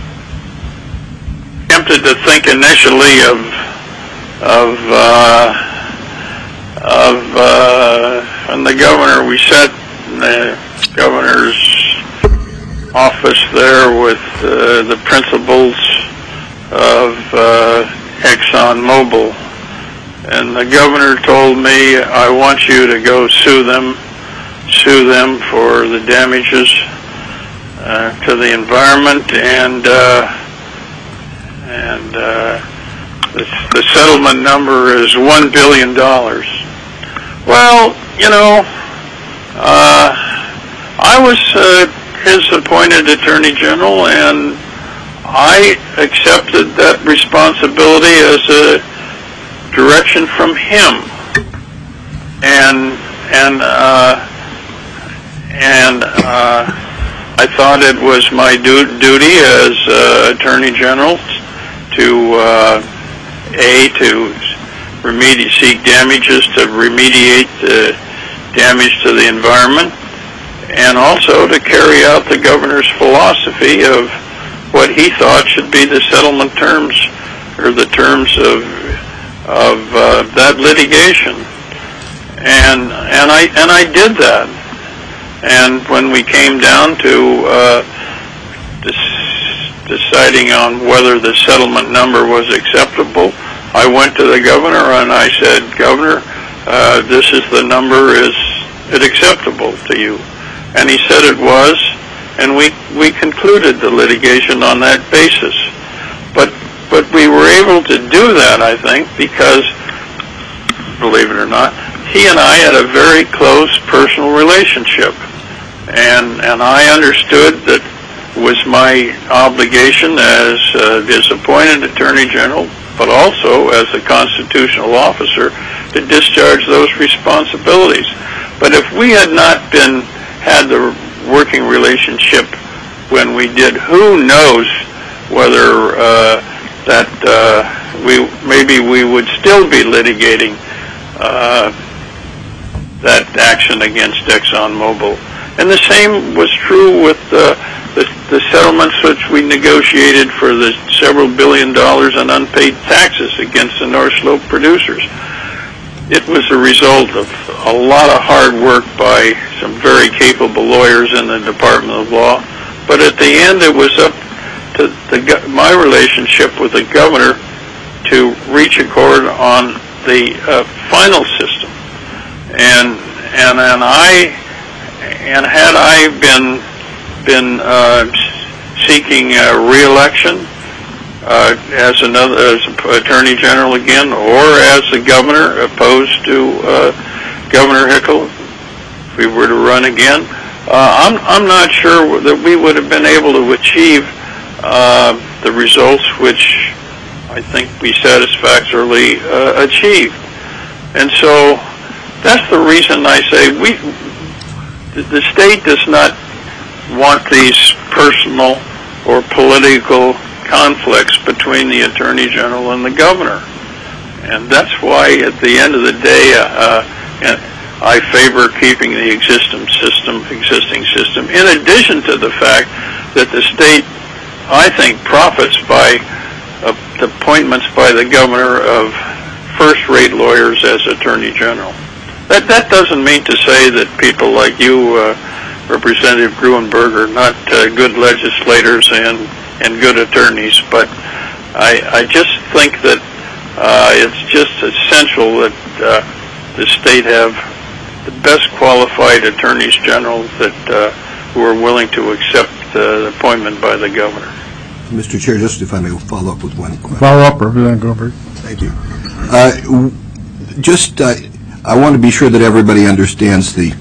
tempted to think initially of of uh, of uh, when the governor, we sat in the governor's office there with uh, the principals of uh, ExxonMobil. And the governor told me, I want you to go sue them, sue them for the damages uh, to the environment, and uh, and uh, the, the settlement number is one billion dollars. Well, you know, uh, I was uh, his appointed Attorney General, and I accepted that responsibility as a direction from him, and and uh, and uh, I thought it was my du duty as uh, Attorney General to uh, a to remedi seek damages to remediate the damage to the environment, and also to carry out the governor's philosophy of what he thought should be the settlement terms, or the terms of of uh, that litigation, and and I and I did that. And when we came down to uh, deciding on whether the settlement number was acceptable, I went to the governor and I said, Governor, uh, this is the number. Is it acceptable to you? And he said it was, and we we concluded the litigation on that basis. But But we were able to do that, I think, because, believe it or not, he and I had a very close personal relationship. And, and I understood that it was my obligation as uh, his appointed Attorney General, but also as a constitutional officer, to discharge those responsibilities. But if we had not been, had the working relationship when we did, who knows whether uh, that uh, we, maybe we would still be litigating uh, that action against ExxonMobil. And the same was true with uh, the, the settlements which we negotiated for the several billion dollars in unpaid taxes against the North Slope producers. It was a result of a lot of hard work by some very capable lawyers in the Department of Law. But at the end, it was up to the, my relationship with the governor to reach accord on the uh, final system. And, and, and I, and had I been, been uh, seeking uh, re-election uh, as another, as Attorney General again, or as the governor opposed to uh, Governor Hickel, if we were to run again, uh, I'm, I'm not sure that we would have been able to achieve uh, the results which I think we satisfactorily uh, achieved. And so that's the reason I say we, the state does not want these personal or political conflicts between the Attorney General and the Governor. And that's why at the end of the day uh, I favor keeping the existing system, existing system, in addition to the fact that the state, I think, profits by uh, appointments by the Governor of first-rate lawyers as Attorney General. That, that doesn't mean to say that people like you, uh, Representative Gruenberg, are not uh, good legislators and, and good attorneys, but I, I just think that uh, it's just essential that uh, the state have the best qualified attorneys general that uh, who are willing to accept uh, the appointment by the governor. Mister Chair, just if I may follow up with one question. Follow up, Representative Gruenberg. Thank you. Uh, just, uh, I want to be sure that everybody understands the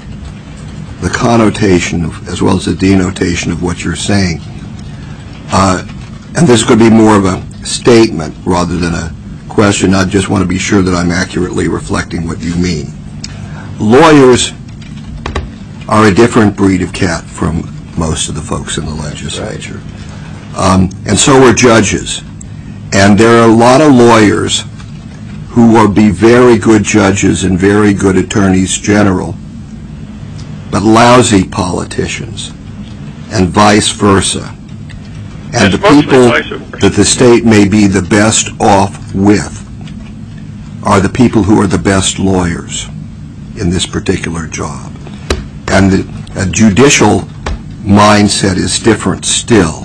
the connotation of, as well as the denotation of what you're saying. Uh, and this is going to be more of a statement rather than a question. I just want to be sure that I'm accurately reflecting what you mean. Lawyers are a different breed of cat from most of the folks in the legislature. Um, and so are judges. And there are a lot of lawyers who will be very good judges and very good attorneys general, but lousy politicians, and vice versa. And the people that the state may be the best off with are the people who are the best lawyers in this particular job. And the a judicial mindset is different still.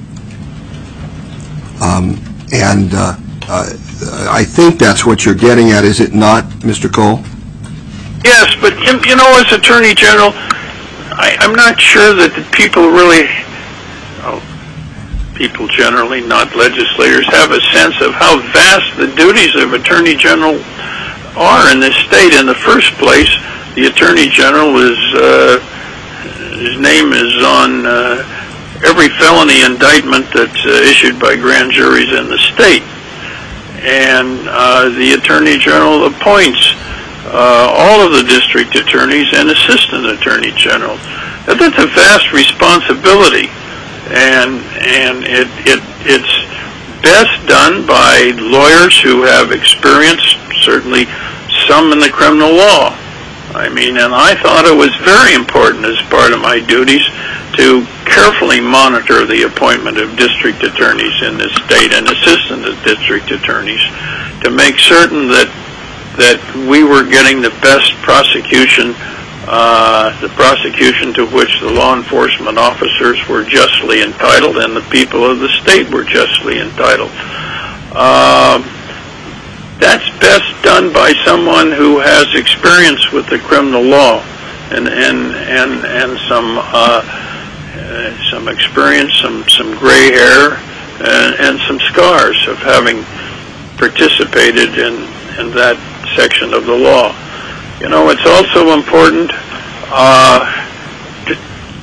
Um, and uh, uh, I think that's what you're getting at, is it not, Mister Cole? Yes, but you know, as Attorney General, I, I'm not sure that the people really, oh, people generally, not legislators, have a sense of how vast the duties of Attorney General are in this state. In the first place, the Attorney General is, uh, his name is on uh, every felony indictment that's uh, issued by grand juries in the state. And uh, the Attorney General appoints Uh, all of the district attorneys and assistant attorney generals. Now, that's a vast responsibility, and and it, it it's best done by lawyers who have experience, certainly some in the criminal law. I mean, and I thought it was very important as part of my duties to carefully monitor the appointment of district attorneys in this state and assistant district attorneys to make certain that that we were getting the best prosecution, uh, the prosecution to which the law enforcement officers were justly entitled and the people of the state were justly entitled. Uh, that's best done by someone who has experience with the criminal law and and and and some uh, uh, some experience, some some gray hair, and, and some scars of having participated in in that section of the law. You know, it's also important uh, to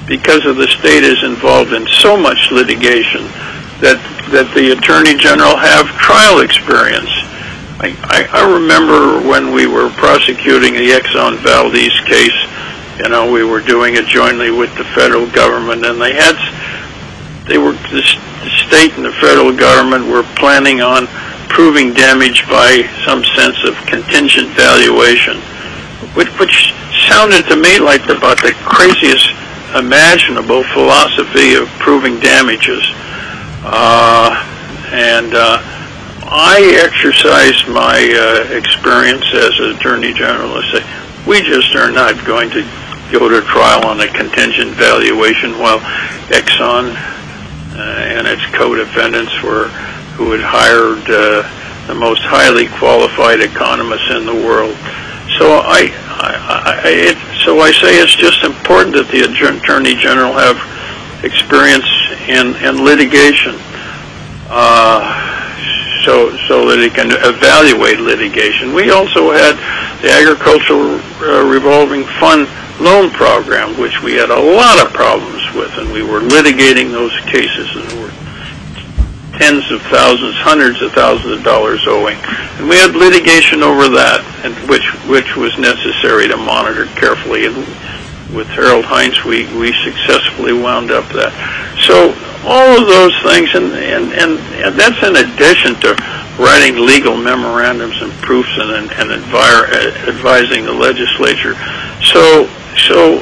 because of the state is involved in so much litigation that that the Attorney General have trial experience. I, I, I remember when we were prosecuting the Exxon Valdez case, you know, we were doing it jointly with the federal government, and they had, they were, the, the state and the federal government were planning on proving damage by some sense of contingent valuation, which, which sounded to me like about the craziest imaginable philosophy of proving damages. Uh, and uh, I exercised my uh, experience as an Attorney General to say, we just are not going to go to trial on a contingent valuation while Exxon uh, and its co-defendants were who had hired uh, the most highly qualified economists in the world. So I, I, I it, so I say it's just important that the Attorney General have experience in, in litigation, uh, so so that he can evaluate litigation. We also had the Agricultural uh, Revolving Fund loan program, which we had a lot of problems with, and we were litigating those cases, and there were tens of thousands, hundreds of thousands of dollars owing, and we had litigation over that, and which which was necessary to monitor carefully. And with Harold Heinz, we, we successfully wound up that. So all of those things, and, and, and, and that's in addition to writing legal memorandums and proofs and, and advire, advising the legislature. So, so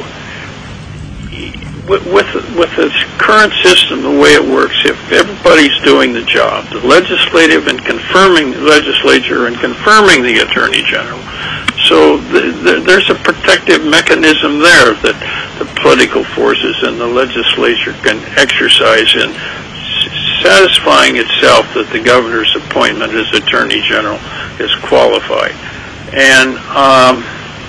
with, with, with this current system, the way it works, if everybody's doing the job, the legislative and confirming the legislature and confirming the Attorney General, so the, the, there's a protective mechanism there that the political forces in the legislature can exercise in satisfying itself that the governor's appointment as Attorney General is qualified. And um,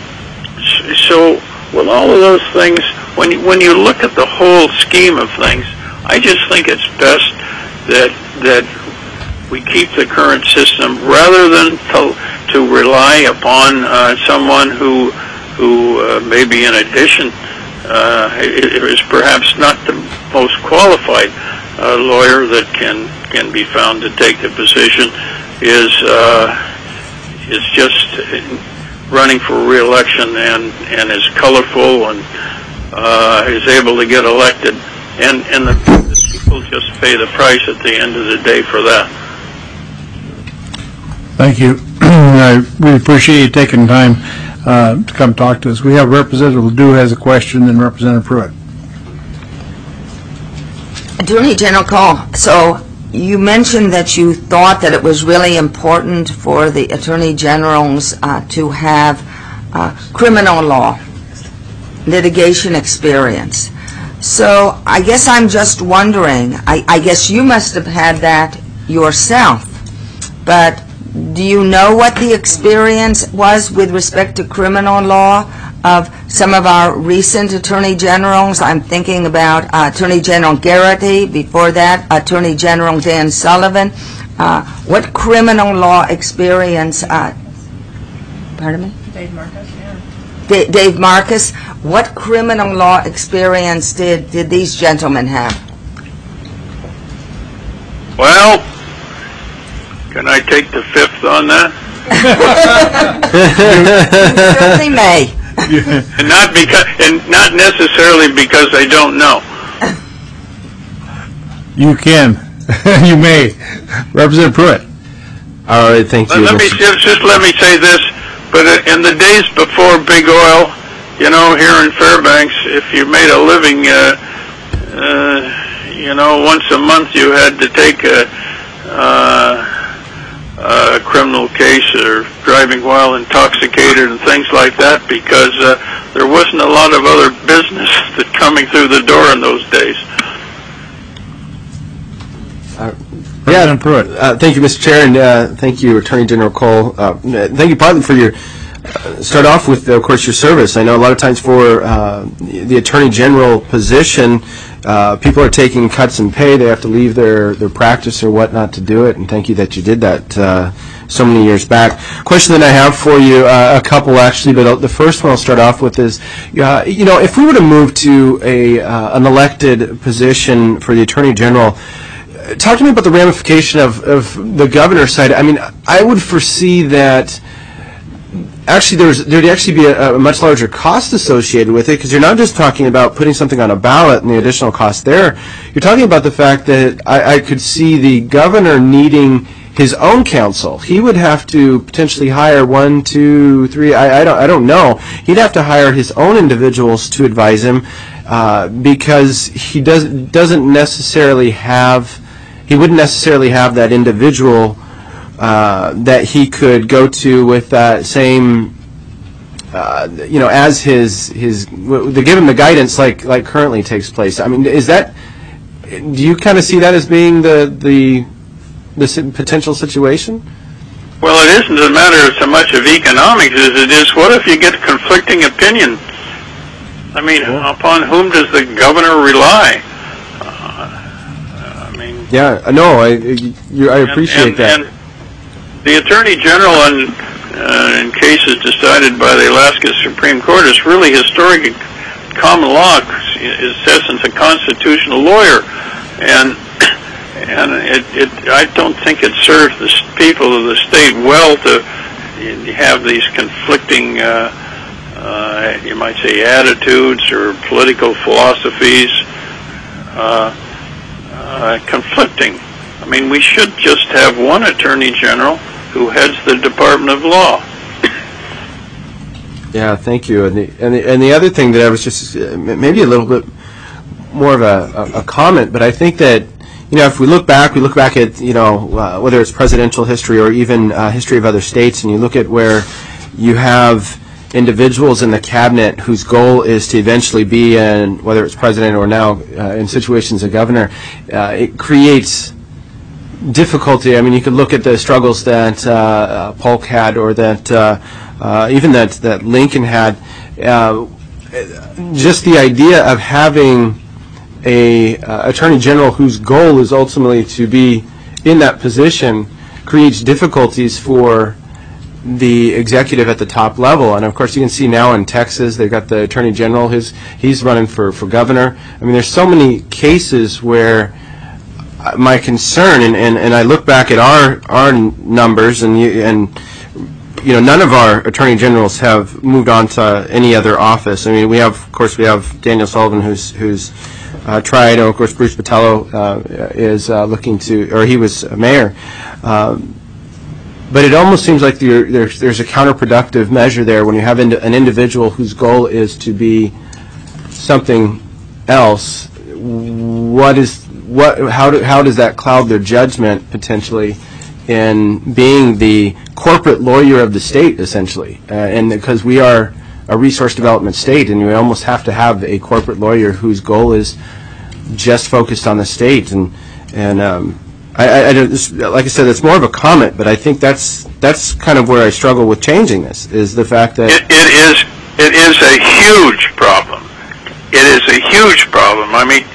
so with all of those things, when you, when you look at the whole scheme of things, I just think it's best that that we keep the current system rather than to, to rely upon uh, someone who who uh, maybe in addition uh, is perhaps not the most qualified uh, lawyer that can can be found to take the position is uh, is just running for re-election and and is colorful and uh, is able to get elected, and and the, the people just pay the price at the end of the day for that. Thank you. I really appreciate you taking time uh, to come talk to us. We have Representative Ledoux has a question, and Representative Pruitt. Attorney General Cole, so you mentioned that you thought that it was really important for the Attorney Generals uh, to have uh, criminal law litigation experience. So I guess I'm just wondering, I, I guess you must have had that yourself, but do you know what the experience was with respect to criminal law of some of our recent Attorney Generals? I'm thinking about uh, Attorney General Garrity, before that Attorney General Dan Sullivan. Uh, what criminal law experience, uh, pardon me? Dave Marcus, yeah. D- Dave Marcus, what criminal law experience did, did these gentlemen have? Well, can I take the fifth on that? You certainly may. And not because, and not necessarily because I don't know. You can. You may. Representative Pruitt. All right, thank you. Let, let me just, just let me say this. But in the days before big oil, you know, here in Fairbanks, if you made a living, uh, uh, you know, once a month you had to take a. Uh, a criminal case or driving while intoxicated and things like that, because uh, there wasn't a lot of other business that coming through the door in those days. Uh, yeah, uh, thank you, Mister Chair, and uh, thank you, Attorney General Cole. Uh, thank you partly for your start off with, of course, your service. I know a lot of times for uh, the Attorney General position, uh, people are taking cuts in pay. They have to leave their, their practice or whatnot to do it, and thank you that you did that uh, so many years back. Question that I have for you, uh, a couple actually, but the first one I'll start off with is, uh, you know, if we were to move to a uh, an elected position for the Attorney General, talk to me about the ramification of, of the governor's side. I mean, I would foresee that actually there's, there'd actually be a, a much larger cost associated with it, because you're not just talking about putting something on a ballot and the additional cost there. You're talking about the fact that I, I could see the governor needing his own counsel. He would have to potentially hire one, two, three, I, I, don't, I don't know. He'd have to hire his own individuals to advise him uh, because he does, doesn't necessarily have, he wouldn't necessarily have that individual Uh, that he could go to with that same, uh, you know, as his his to give him the guidance like like currently takes place. I mean, is that? Do you kind of see that as being the the the potential situation? Well, it isn't a matter so much of economics as it is what if you get conflicting opinions? I mean, yeah. Upon whom does the governor rely? Uh, I mean, yeah, no, I you, I appreciate and, and, that. And, the Attorney General, in, uh, in cases decided by the Alaska Supreme Court, is really historic common law, is essence a constitutional lawyer, and and it, it I don't think it serves the people of the state well to have these conflicting, uh, uh, you might say, attitudes or political philosophies uh, uh, conflicting. I mean, we should just have one Attorney General who heads the Department of Law. Yeah, thank you. And the, and the, and the other thing that I was just, uh, maybe a little bit more of a, a, a comment, but I think that, you know, if we look back, we look back at, you know, uh, whether it's presidential history or even uh, history of other states, and you look at where you have individuals in the cabinet whose goal is to eventually be, in, whether it's president or now uh, in situations of governor, uh, it creates difficulty. I mean, you could look at the struggles that uh, Polk had, or that uh, uh, even that that Lincoln had. Uh, just the idea of having a uh, attorney general whose goal is ultimately to be in that position creates difficulties for the executive at the top level. And of course, you can see now in Texas, they've got the attorney general. His he's running for for governor. I mean, there's so many cases where my concern, and, and, and I look back at our our numbers, and you, and you know, none of our attorney generals have moved on to any other office. I mean, we have, of course, we have Daniel Sullivan, who's who's uh, tried, and of course, Bruce Botello uh, is uh, looking to, or he was a mayor. Um, but it almost seems like there, there's there's a counterproductive measure there when you have ind- an individual whose goal is to be something else. What is What, how, do, how does that cloud their judgment potentially in being the corporate lawyer of the state, essentially? Uh, and because we are a resource development state, and we almost have to have a corporate lawyer whose goal is just focused on the state. And and um, I, I, I don't, this, like I said, it's more of a comment, but I think that's that's kind of where I struggle with changing this, is the fact that it, it is it is a huge problem. It is a huge problem. I mean,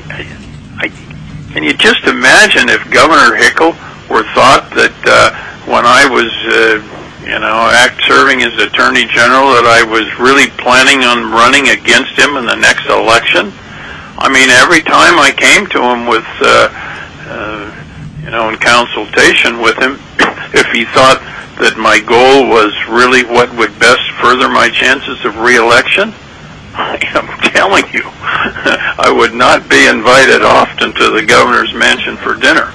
can you just imagine if Governor Hickel were thought that uh, when I was, uh, you know, act serving as Attorney General, that I was really planning on running against him in the next election? I mean, every time I came to him with, uh, uh, you know, in consultation with him, if he thought that my goal was really what would best further my chances of re-election, I'm telling you, I would not be invited often to the governor's mansion for dinner.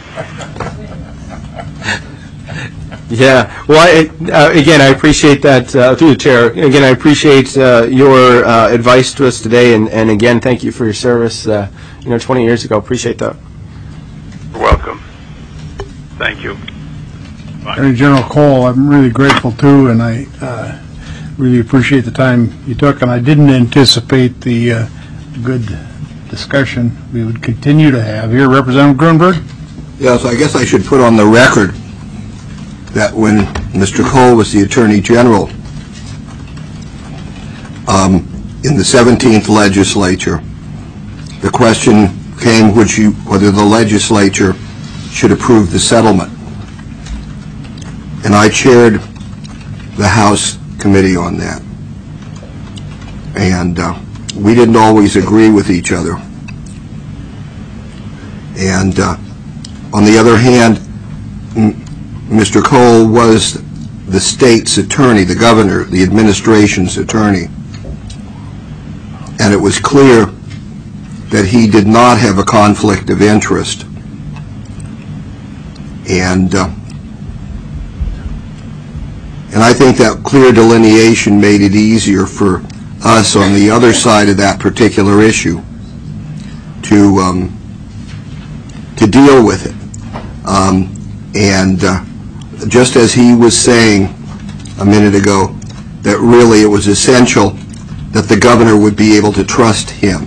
Yeah. Well, I, uh, again, I appreciate that, uh, through the chair. Again, I appreciate uh, your uh, advice to us today, and, and again, thank you for your service, uh, you know, twenty years ago. Appreciate that. You're welcome. Thank you. Bye. Attorney General Cole, I'm really grateful too, and I uh, really appreciate the time you took, and I didn't anticipate the uh, good discussion we would continue to have here. Representative Grunberg? Yes, I guess I should put on the record that when Mister Cole was the Attorney General, um, in the seventeenth legislature, the question came which you, whether the legislature should approve the settlement. And I chaired the House committee on that. And uh, we didn't always agree with each other. And uh, on the other hand, Mister Cole was the state's attorney, the governor, the administration's attorney. And it was clear that he did not have a conflict of interest. And uh, and I think that clear delineation made it easier for us on the other side of that particular issue to um, to deal with it. Um, and uh, just as he was saying a minute ago, that really it was essential that the governor would be able to trust him.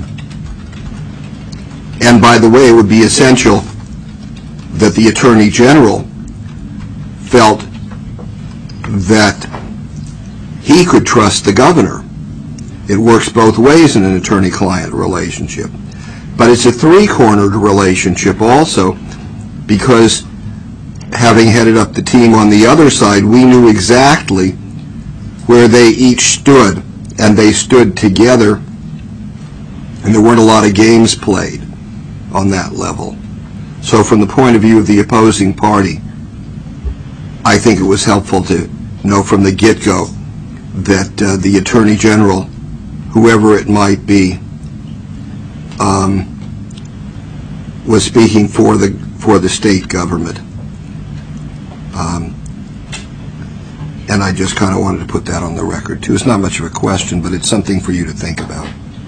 And by the way, it would be essential that the Attorney General felt that he could trust the governor. It works both ways in an attorney-client relationship. But it's a three-cornered relationship also, because having headed up the team on the other side, we knew exactly where they each stood, and they stood together, and there weren't a lot of games played on that level. So from the point of view of the opposing party, I think it was helpful to know from the get-go that uh, the Attorney General, whoever it might be, um, was speaking for the for the state government. Um, and I just kind of wanted to put that on the record, too. It's not much of a question, but it's something for you to think about.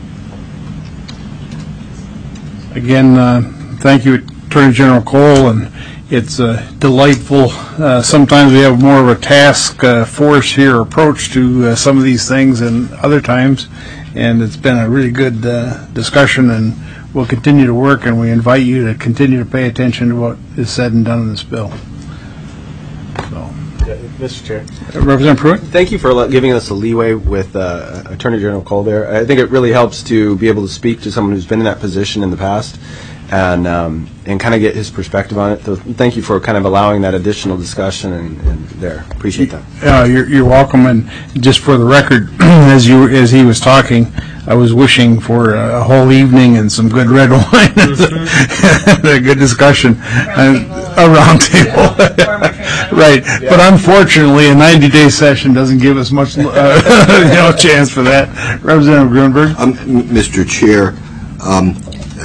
Again, uh, thank you, Attorney General Cole, and it's uh, delightful. Uh, sometimes we have more of a task uh, force here approach to uh, some of these things than other times, and it's been a really good uh, discussion, and we'll continue to work, and we invite you to continue to pay attention to what is said and done in this bill. So, Mister Chair. Uh, Representative Pruitt? Thank you for le- giving us a leeway with uh, Attorney General Cole there. I think it really helps to be able to speak to someone who's been in that position in the past and um, and kind of get his perspective on it. So thank you for kind of allowing that additional discussion and, and there. Appreciate that. Uh, you're, you're welcome. And just for the record, as you as he was talking, I was wishing for a, a whole evening and some good red wine and a good discussion. And a round table. Right. Yeah. But unfortunately, a ninety-day session doesn't give us much uh, you know, chance for that. Representative Grunberg? Um, Mister Chair, um,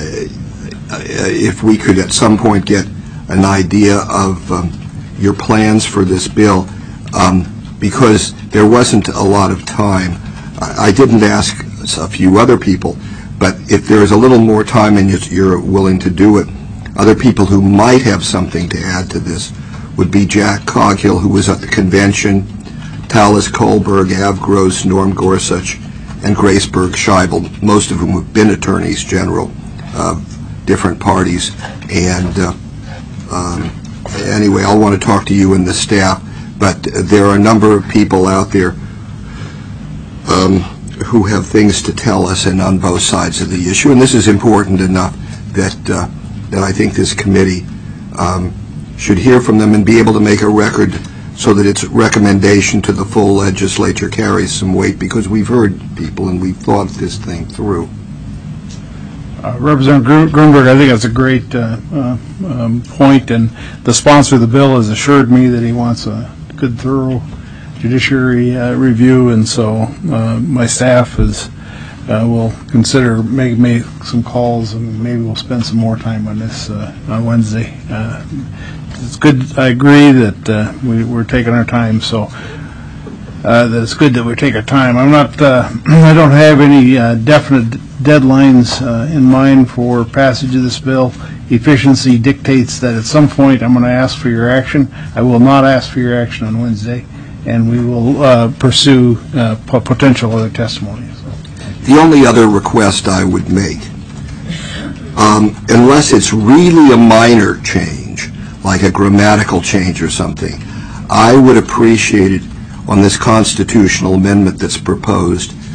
if we could at some point get an idea of um, your plans for this bill, um, because there wasn't a lot of time. I, I didn't ask a few other people, but if there is a little more time and you're willing to do it, other people who might have something to add to this would be Jack Coghill, who was at the convention, Talis Kohlberg, Av Gross, Norm Gorsuch, and Graceberg Scheibel, most of whom have been attorneys general of different parties. And uh, um, anyway, I'll want to talk to you and the staff, but there are a number of people out there um, who have things to tell us and on both sides of the issue, and this is important enough that uh, that I think this committee um, should hear from them and be able to make a record so that its recommendation to the full legislature carries some weight, because we've heard people and we've thought this thing through. Uh, Representative Grunberg, I think that's a great uh, uh, um, point, and the sponsor of the bill has assured me that he wants a good, thorough judiciary uh, review, and so uh, my staff is uh, will consider make, make some calls, and maybe we'll spend some more time on this uh, on Wednesday. Uh, it's good. I agree that uh, we, we're taking our time, so uh, that it's good that we take our time. I'm not. Uh, I don't have any uh, definite deadlines uh, in mind for passage of this bill. Efficiency dictates that at some point I'm going to ask for your action. I will not ask for your action on Wednesday, and we will uh, pursue uh, p- potential other testimonies. The only other request I would make, um, unless it's really a minor change, like a grammatical change or something, I would appreciate it on this constitutional amendment that's proposed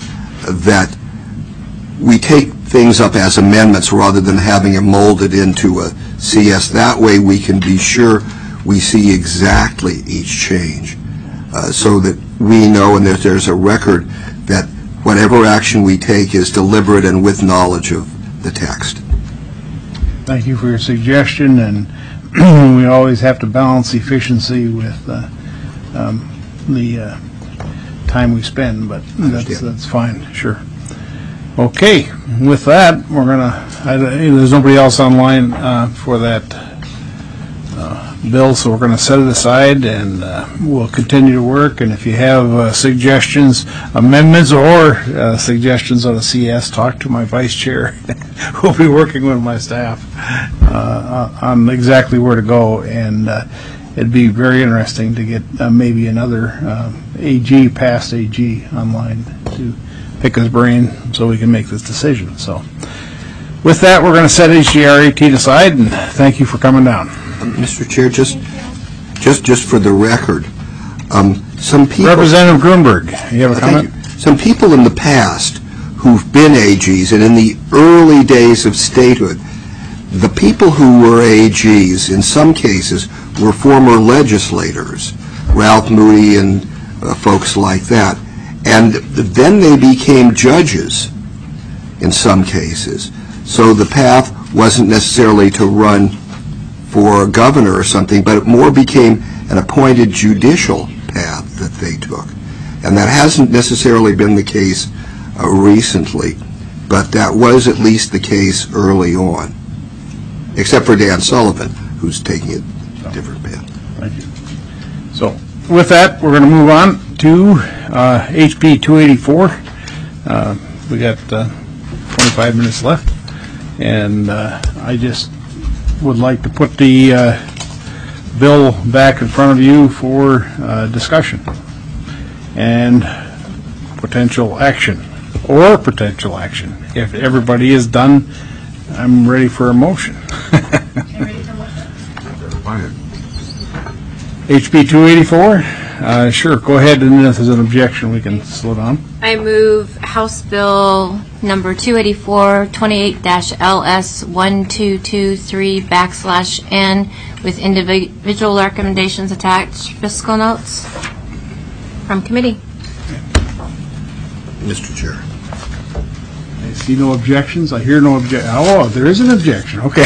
that we take things up as amendments rather than having it molded into a C S. That way we can be sure we see exactly each change, uh, so that we know and that there's a record that whatever action we take is deliberate and with knowledge of the text. Thank you for your suggestion, and we always have to balance efficiency with uh, um, the uh, time we spend, but that's, that's fine, sure. Okay, with that, we're gonna, I, there's nobody else online uh, for that uh, bill, so we're gonna set it aside, and uh, we'll continue to work, and if you have uh, suggestions, amendments, or uh, suggestions on the C S, talk to my vice chair. We'll be working with my staff uh, on exactly where to go, and uh, it'd be very interesting to get uh, maybe another uh, A G, past A G online to pick his brain so we can make this decision. So with that, we're going to set H G R eighteen aside, and thank you for coming down. Um, Mister Chair, just just just for the record, um, some people... Representative Grunberg, you have a comment? You. Some people in the past who've been A Gs, and in the early days of statehood, the people who were A Gs, in some cases, were former legislators, Ralph Moody and uh, folks like that. And then they became judges in some cases. So the path wasn't necessarily to run for governor or something, but it more became an appointed judicial path that they took. And that hasn't necessarily been the case uh, recently, but that was at least the case early on, except for Dan Sullivan, who's taking a different path. Thank you. So with that, we're going to move on to uh, H B two eighty-four. Uh, we got uh, twenty-five minutes left, and uh, I just would like to put the uh, bill back in front of you for uh, discussion and potential action, or potential action. If everybody is done, I'm ready for a motion. H B two eighty-four? Uh, sure, go ahead, and if there's an objection, we can slow down. I move House Bill number two eighty-four, twenty-eight L S one two two three backslash N with individual recommendations attached, fiscal notes from committee. Mister Chair. I see no objections. I hear no objection. Oh, there is an objection. Okay.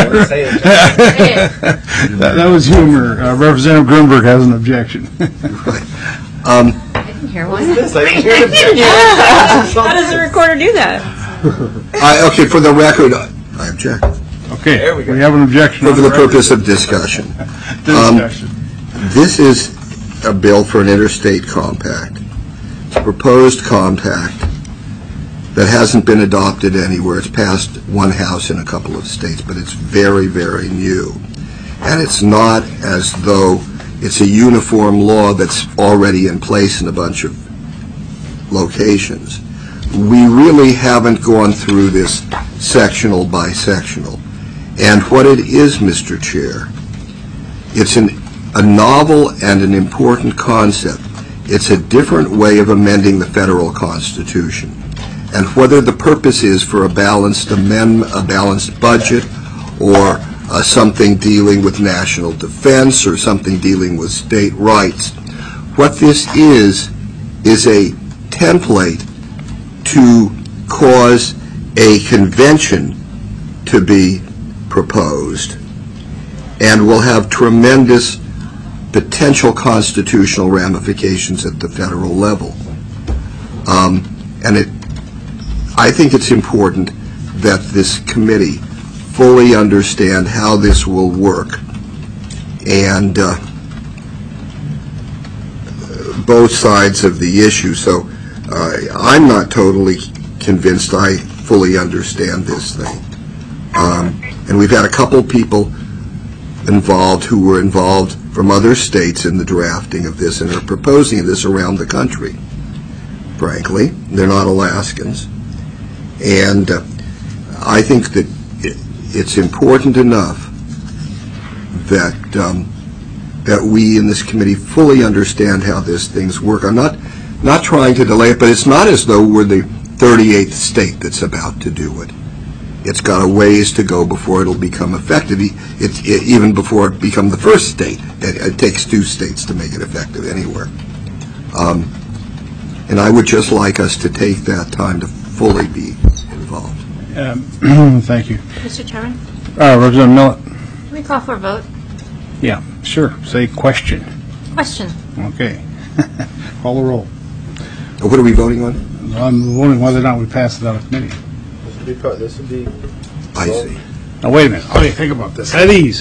that, that was humor. Uh, Representative Grunberg has an objection. Right. Um, I didn't hear one. What's this? I didn't hear an objection. How does the recorder do that? I, okay, for the record, I, I object. Okay, there we, go. We have an objection. For, for the, the purpose of discussion. discussion. Um, this is a bill for an interstate compact. It's a proposed compact that hasn't been adopted anywhere. It's passed one house in a couple of states, but it's very, very new. And it's not as though it's a uniform law that's already in place in a bunch of locations. We really haven't gone through this sectional by sectional. And what it is, Mister Chair, it's an, a novel and an important concept. It's a different way of amending the federal Constitution. And whether the purpose is for a balanced amendment, a balanced budget, or uh, something dealing with national defense, or something dealing with state rights, what this is is a template to cause a convention to be proposed, and will have tremendous potential constitutional ramifications at the federal level. Um, and it I think it's important that this committee fully understand how this will work, and uh, both sides of the issue. So uh, I'm not totally convinced I fully understand this thing. Um, and we've had a couple people involved who were involved from other states in the drafting of this and are proposing this around the country. Frankly, they're not Alaskans. And uh, I think that it, it's important enough that um, that we in this committee fully understand how these things work. I'm not not trying to delay it, but it's not as though we're the thirty-eighth state that's about to do it. It's got a ways to go before it'll become effective, E- it, it, even before it become the first state. It, it takes two states to make it effective anywhere. Um, and I would just like us to take that time to fully be involved. Um, Thank you. Mister Chairman, Uh, Representative Millet? can we call for a vote? Yeah, sure. Say question. Question. Okay. Call the roll. Uh, What are we voting on? I'm wondering whether or not we pass it out of committee. This would be... I see. Now, wait a minute. Okay, think about this. At ease.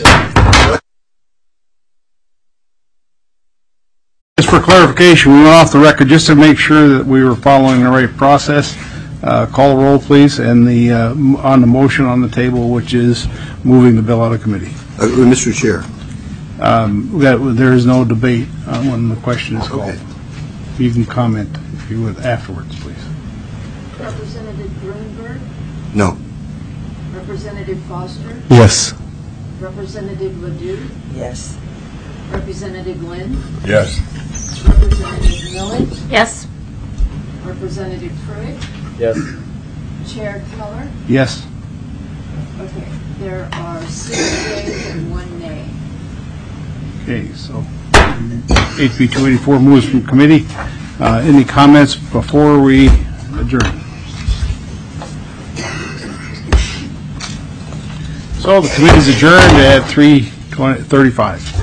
Just for clarification, we went off the record just to make sure that we were following the right process. Uh, Call the roll, please, and the, uh, m- on the motion on the table, which is moving the bill out of committee. Uh, Mister Chair. Um, that there is no debate uh, when the question is called. Okay. You can comment, if you would, afterwards, please. Representative Grunenberg, No. Representative Foster, Yes. Representative Ledoux, Yes. Representative Lynn, Yes. Representative Millet, Yes. Representative Pruitt, Yes. Chair Keller. Yes. Okay, there are six yeas and one nay. Okay, so H B two eighty-four moves from committee. Uh, Any comments before we adjourn? So the committee's adjourned at three thirty-five.